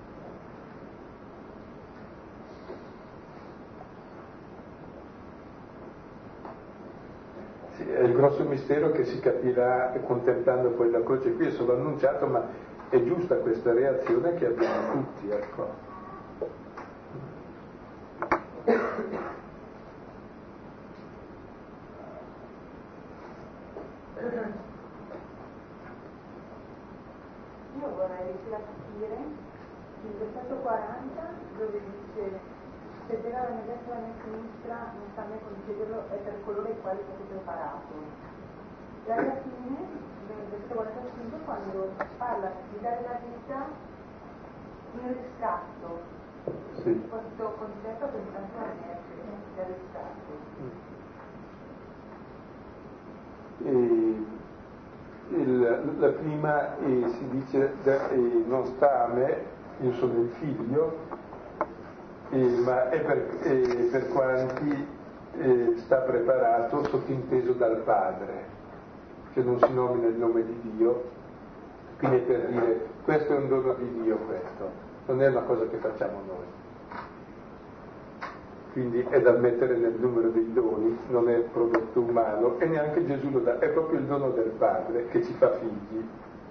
Sì, è il grosso mistero che si capirà contemplando poi la croce. Qui è solo annunciato, ma è giusta questa reazione che abbiamo tutti, ecco. Io vorrei riuscire a capire il versetto quaranta dove dice se Dio la mia destra e la mia sinistra non sta a me concederlo è per coloro ai quali è stato preparato. E alla fine nel versetto quarantacinque quando parla di dare la vita in riscatto, Sì. questo concetto che intanto non è del riscatto. E il, la prima eh, si dice eh, non sta a me, io sono il figlio, eh, ma è per, eh, per quanti eh, sta preparato, sottinteso dal Padre, che non si nomina il nome di Dio, quindi è per dire questo è un dono di Dio, questo non è una cosa che facciamo noi, quindi è da mettere nel numero dei doni, non è prodotto umano e neanche Gesù lo dà, è proprio il dono del Padre che ci fa figli.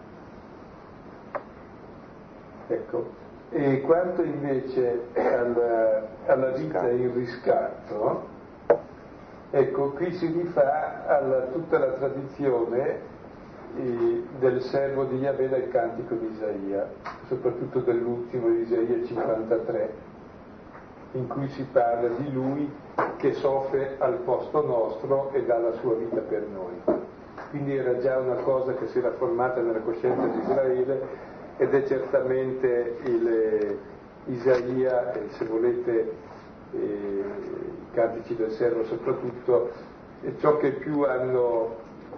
Ecco, e quanto invece alla, alla vita in riscatto, ecco, qui si rifà alla tutta la tradizione eh, del servo di Yahweh del cantico di Isaia, soprattutto dell'ultimo di Isaia cinquantatré, in cui si parla di lui che soffre al posto nostro e dà la sua vita per noi. Quindi era già una cosa che si era formata nella coscienza di Israele ed è certamente il Isaia, e se volete eh, i cantici del servo soprattutto, è ciò che più hanno,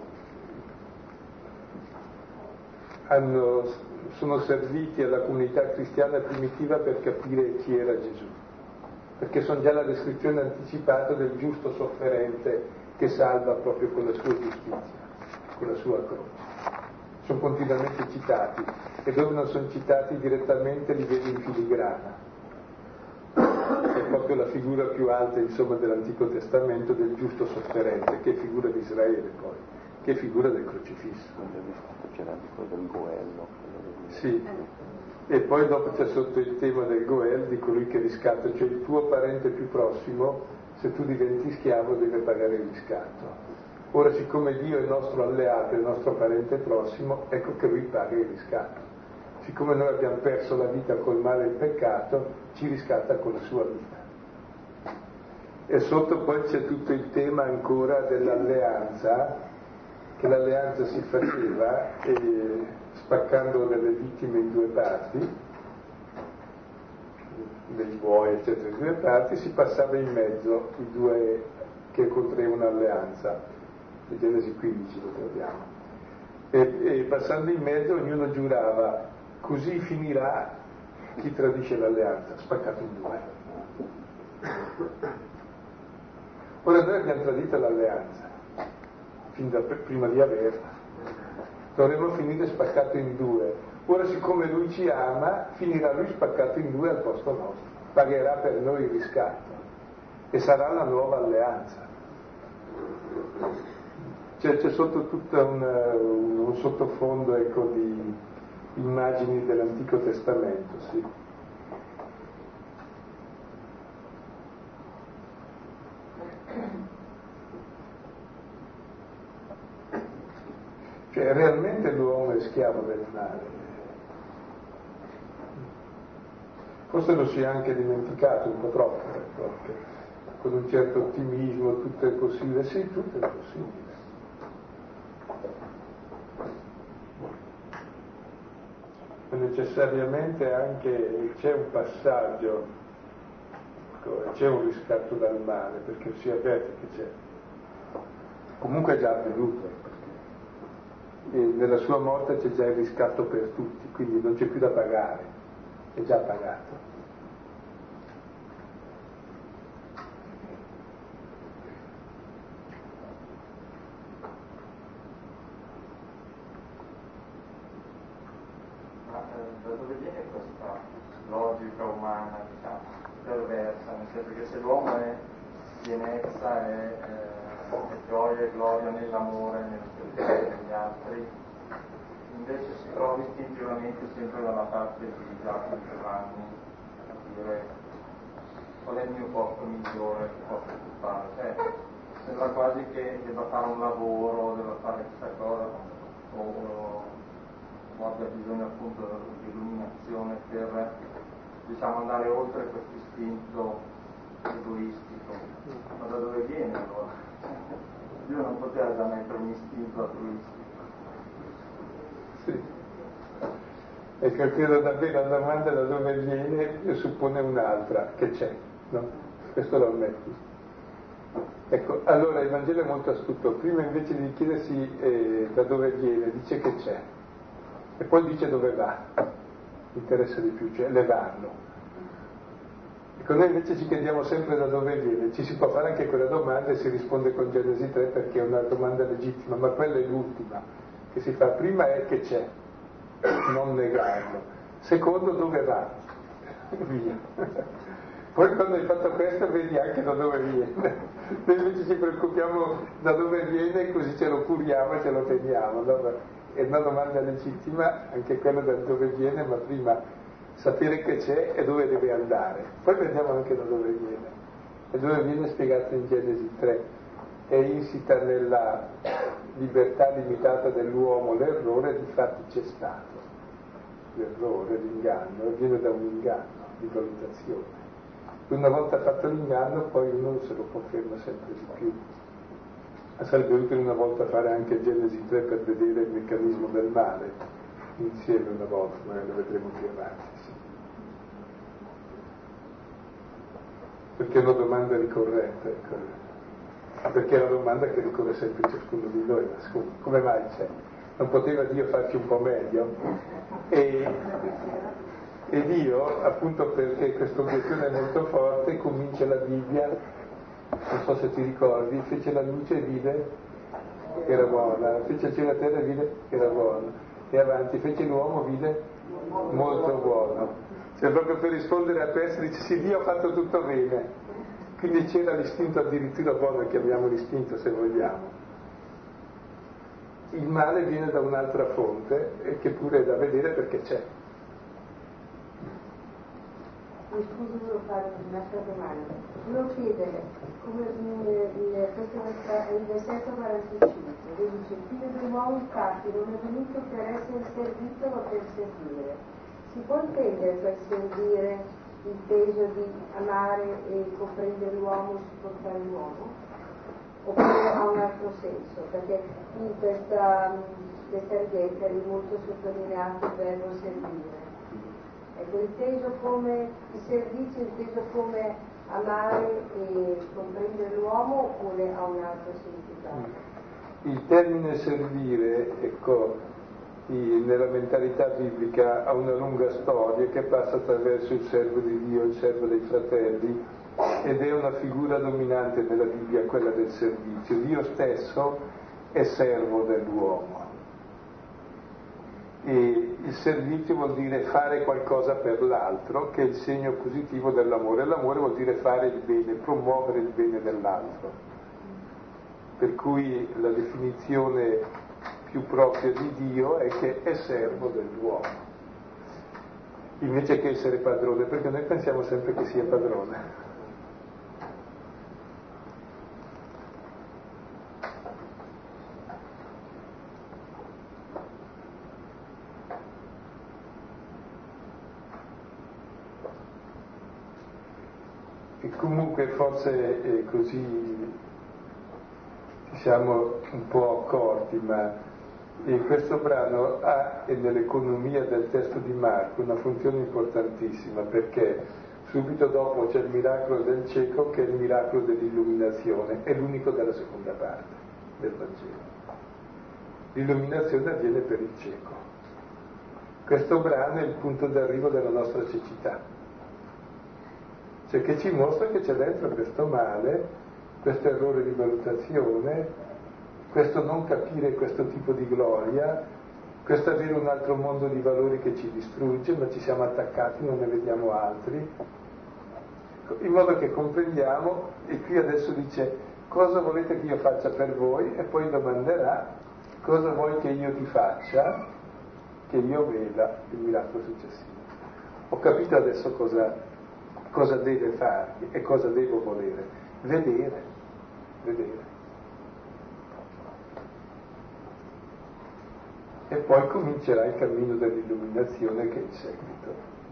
hanno sono serviti alla comunità cristiana primitiva per capire chi era Gesù, perché sono già la descrizione anticipata del giusto sofferente che salva proprio con la sua giustizia, con la sua croce. Sono continuamente citati e dove non sono citati direttamente li vedi in filigrana. è proprio la figura più alta, insomma, dell'Antico Testamento del giusto sofferente, che figura di Israele poi, che figura del crocifisso. C'era anche quello del Goello. Sì, e poi dopo c'è sotto il tema del Goel, di colui che riscatta, cioè il tuo parente più prossimo, se tu diventi schiavo deve pagare il riscatto. Ora, siccome Dio è il nostro alleato, il nostro parente prossimo, ecco che lui paga il riscatto. Siccome noi abbiamo perso la vita col male e il peccato, ci riscatta con la sua vita. E sotto poi c'è tutto il tema ancora dell'alleanza, che l'alleanza si faceva eh, spaccando delle vittime in due parti, dei buoi eccetera, in due parti, si passava in mezzo i due che contraevano alleanza. In Genesi quindici lo troviamo. E, e passando in mezzo ognuno giurava: così finirà chi tradisce l'alleanza, spaccato in due. Ora noi abbiamo tradito l'alleanza, fin da prima di averla. Dovremmo finire spaccato in due. Ora, siccome lui ci ama, finirà lui spaccato in due al posto nostro. Pagherà per noi il riscatto. E sarà la nuova alleanza. C'è, c'è sotto tutto un, un, un sottofondo, ecco, di immagini dell'Antico Testamento, sì. Cioè, realmente l'uomo è schiavo del male. Forse lo si è anche dimenticato un po' troppo, ecco, con un certo ottimismo, tutto è possibile. Sì, tutto è possibile. Ma necessariamente anche c'è un passaggio, c'è un riscatto dal male, perché si avverte che c'è. Comunque è già avvenuto. E nella sua morte c'è già il riscatto per tutti, quindi non c'è più da pagare, è già pagato. Ma eh, da dove viene questa logica umana, diciamo, perversa? Nel senso che se l'uomo è pienezza, è, è, è gioia e gloria nell'amore, nel servizio degli altri, invece si trova istintivamente sempre dalla parte di Giacomo e Giovanni a dire qual è il mio posto migliore che posso occupare. Cioè, sembra quasi che debba fare un lavoro, debba fare questa cosa, o, o abbia bisogno appunto di illuminazione per, diciamo, andare oltre questo istinto egoistico. Ma da dove viene allora? Dio non poteva già mettere un istinto altruistico. Sì. Ecco, credo davvero la domanda da dove viene suppone un'altra, che c'è, no? Questo lo ammetti. Ecco, allora il Vangelo è molto astuto. Prima invece di chiedersi eh, da dove viene, dice che c'è. E poi dice dove va. Interessa di più, cioè levarlo. Ecco, noi invece ci chiediamo sempre da dove viene. Ci si può fare anche quella domanda e si risponde con Genesi tre perché è una domanda legittima, ma quella è l'ultima che si fa. Prima è che c'è, non negarlo. Secondo, dove va? Via. Poi quando hai fatto questo vedi anche da dove viene. Noi invece ci preoccupiamo da dove viene, così ce lo curiamo e ce lo teniamo. No? È una domanda legittima anche quella da dove viene, ma prima sapere che c'è e dove deve andare. Poi vediamo anche da dove viene. E dove viene spiegato in Genesi tre. È insita nella libertà limitata dell'uomo l'errore, difatti c'è stato. L'errore, l'inganno, viene da un inganno, l'idolatrizzazione. Una volta fatto l'inganno poi uno se lo conferma sempre di più. Ma sarebbe utile una volta fare anche Genesi tre per vedere il meccanismo del male, insieme una volta, magari lo vedremo più avanti. Sì. Perché è una domanda ricorrente, ecco. Perché è una domanda che ricorre sempre ciascuno di noi, ma scusa, come mai c'è? Non poteva Dio farci un po' meglio? E, e Dio, appunto perché questa obiezione è molto forte, comincia la Bibbia, non so se ti ricordi, fece la luce e vide che era buona, fece il cielo e la terra e vide che era buona. e avanti, fece l'uomo vide molto buono. Cioè proprio per rispondere a questo dice sì, Dio ha fatto tutto bene, quindi c'era l'istinto addirittura buono, chiamiamolo istinto se vogliamo. Il male viene da un'altra fonte, e che pure è da vedere perché c'è. Mi scusi, volevo fare un'altra domanda. Volevo chiedere, come il, questo è il versetto quarantacinque, dove dice: il figlio dell'uomo infatti non è venuto per essere servito ma per servire. Si può intendere per servire il peso di amare e comprendere l'uomo e supportare l'uomo? Oppure ha un altro senso? Perché in questa, questa righetta è molto sottolineato il verbo servire. Ecco, inteso come il servizio, inteso come amare e comprendere l'uomo, oppure ha un altro significato? Il termine servire, ecco, nella mentalità biblica ha una lunga storia che passa attraverso il servo di Dio, il servo dei fratelli, ed è una figura dominante nella Bibbia, quella del servizio. Dio stesso è servo dell'uomo. E il servizio vuol dire fare qualcosa per l'altro, che è il segno positivo dell'amore. L'amore vuol dire fare il bene, promuovere il bene dell'altro. Per cui la definizione più propria di Dio è che è servo dell'uomo, invece che essere padrone, perché noi pensiamo sempre che sia padrone. E comunque forse è così ci siamo un po' accorti, ma e questo brano ha nell'economia del testo di Marco una funzione importantissima, perché subito dopo c'è il miracolo del cieco, che è il miracolo dell'illuminazione, è l'unico della seconda parte del Vangelo. L'illuminazione avviene per il cieco. Questo brano è il punto d'arrivo della nostra cecità, cioè che ci mostra che c'è dentro questo male, questo errore di valutazione, questo non capire questo tipo di gloria, questo avere un altro mondo di valori che ci distrugge, ma ci siamo attaccati, non ne vediamo altri, in modo che comprendiamo. E qui adesso dice: cosa volete che io faccia per voi? E poi domanderà: cosa vuoi che io ti faccia? Che io veda il miracolo successivo. Ho capito adesso cosa, cosa deve farmi e cosa devo volere. Vedere, vedere. E poi comincerà il cammino dell'illuminazione, che è il seguito.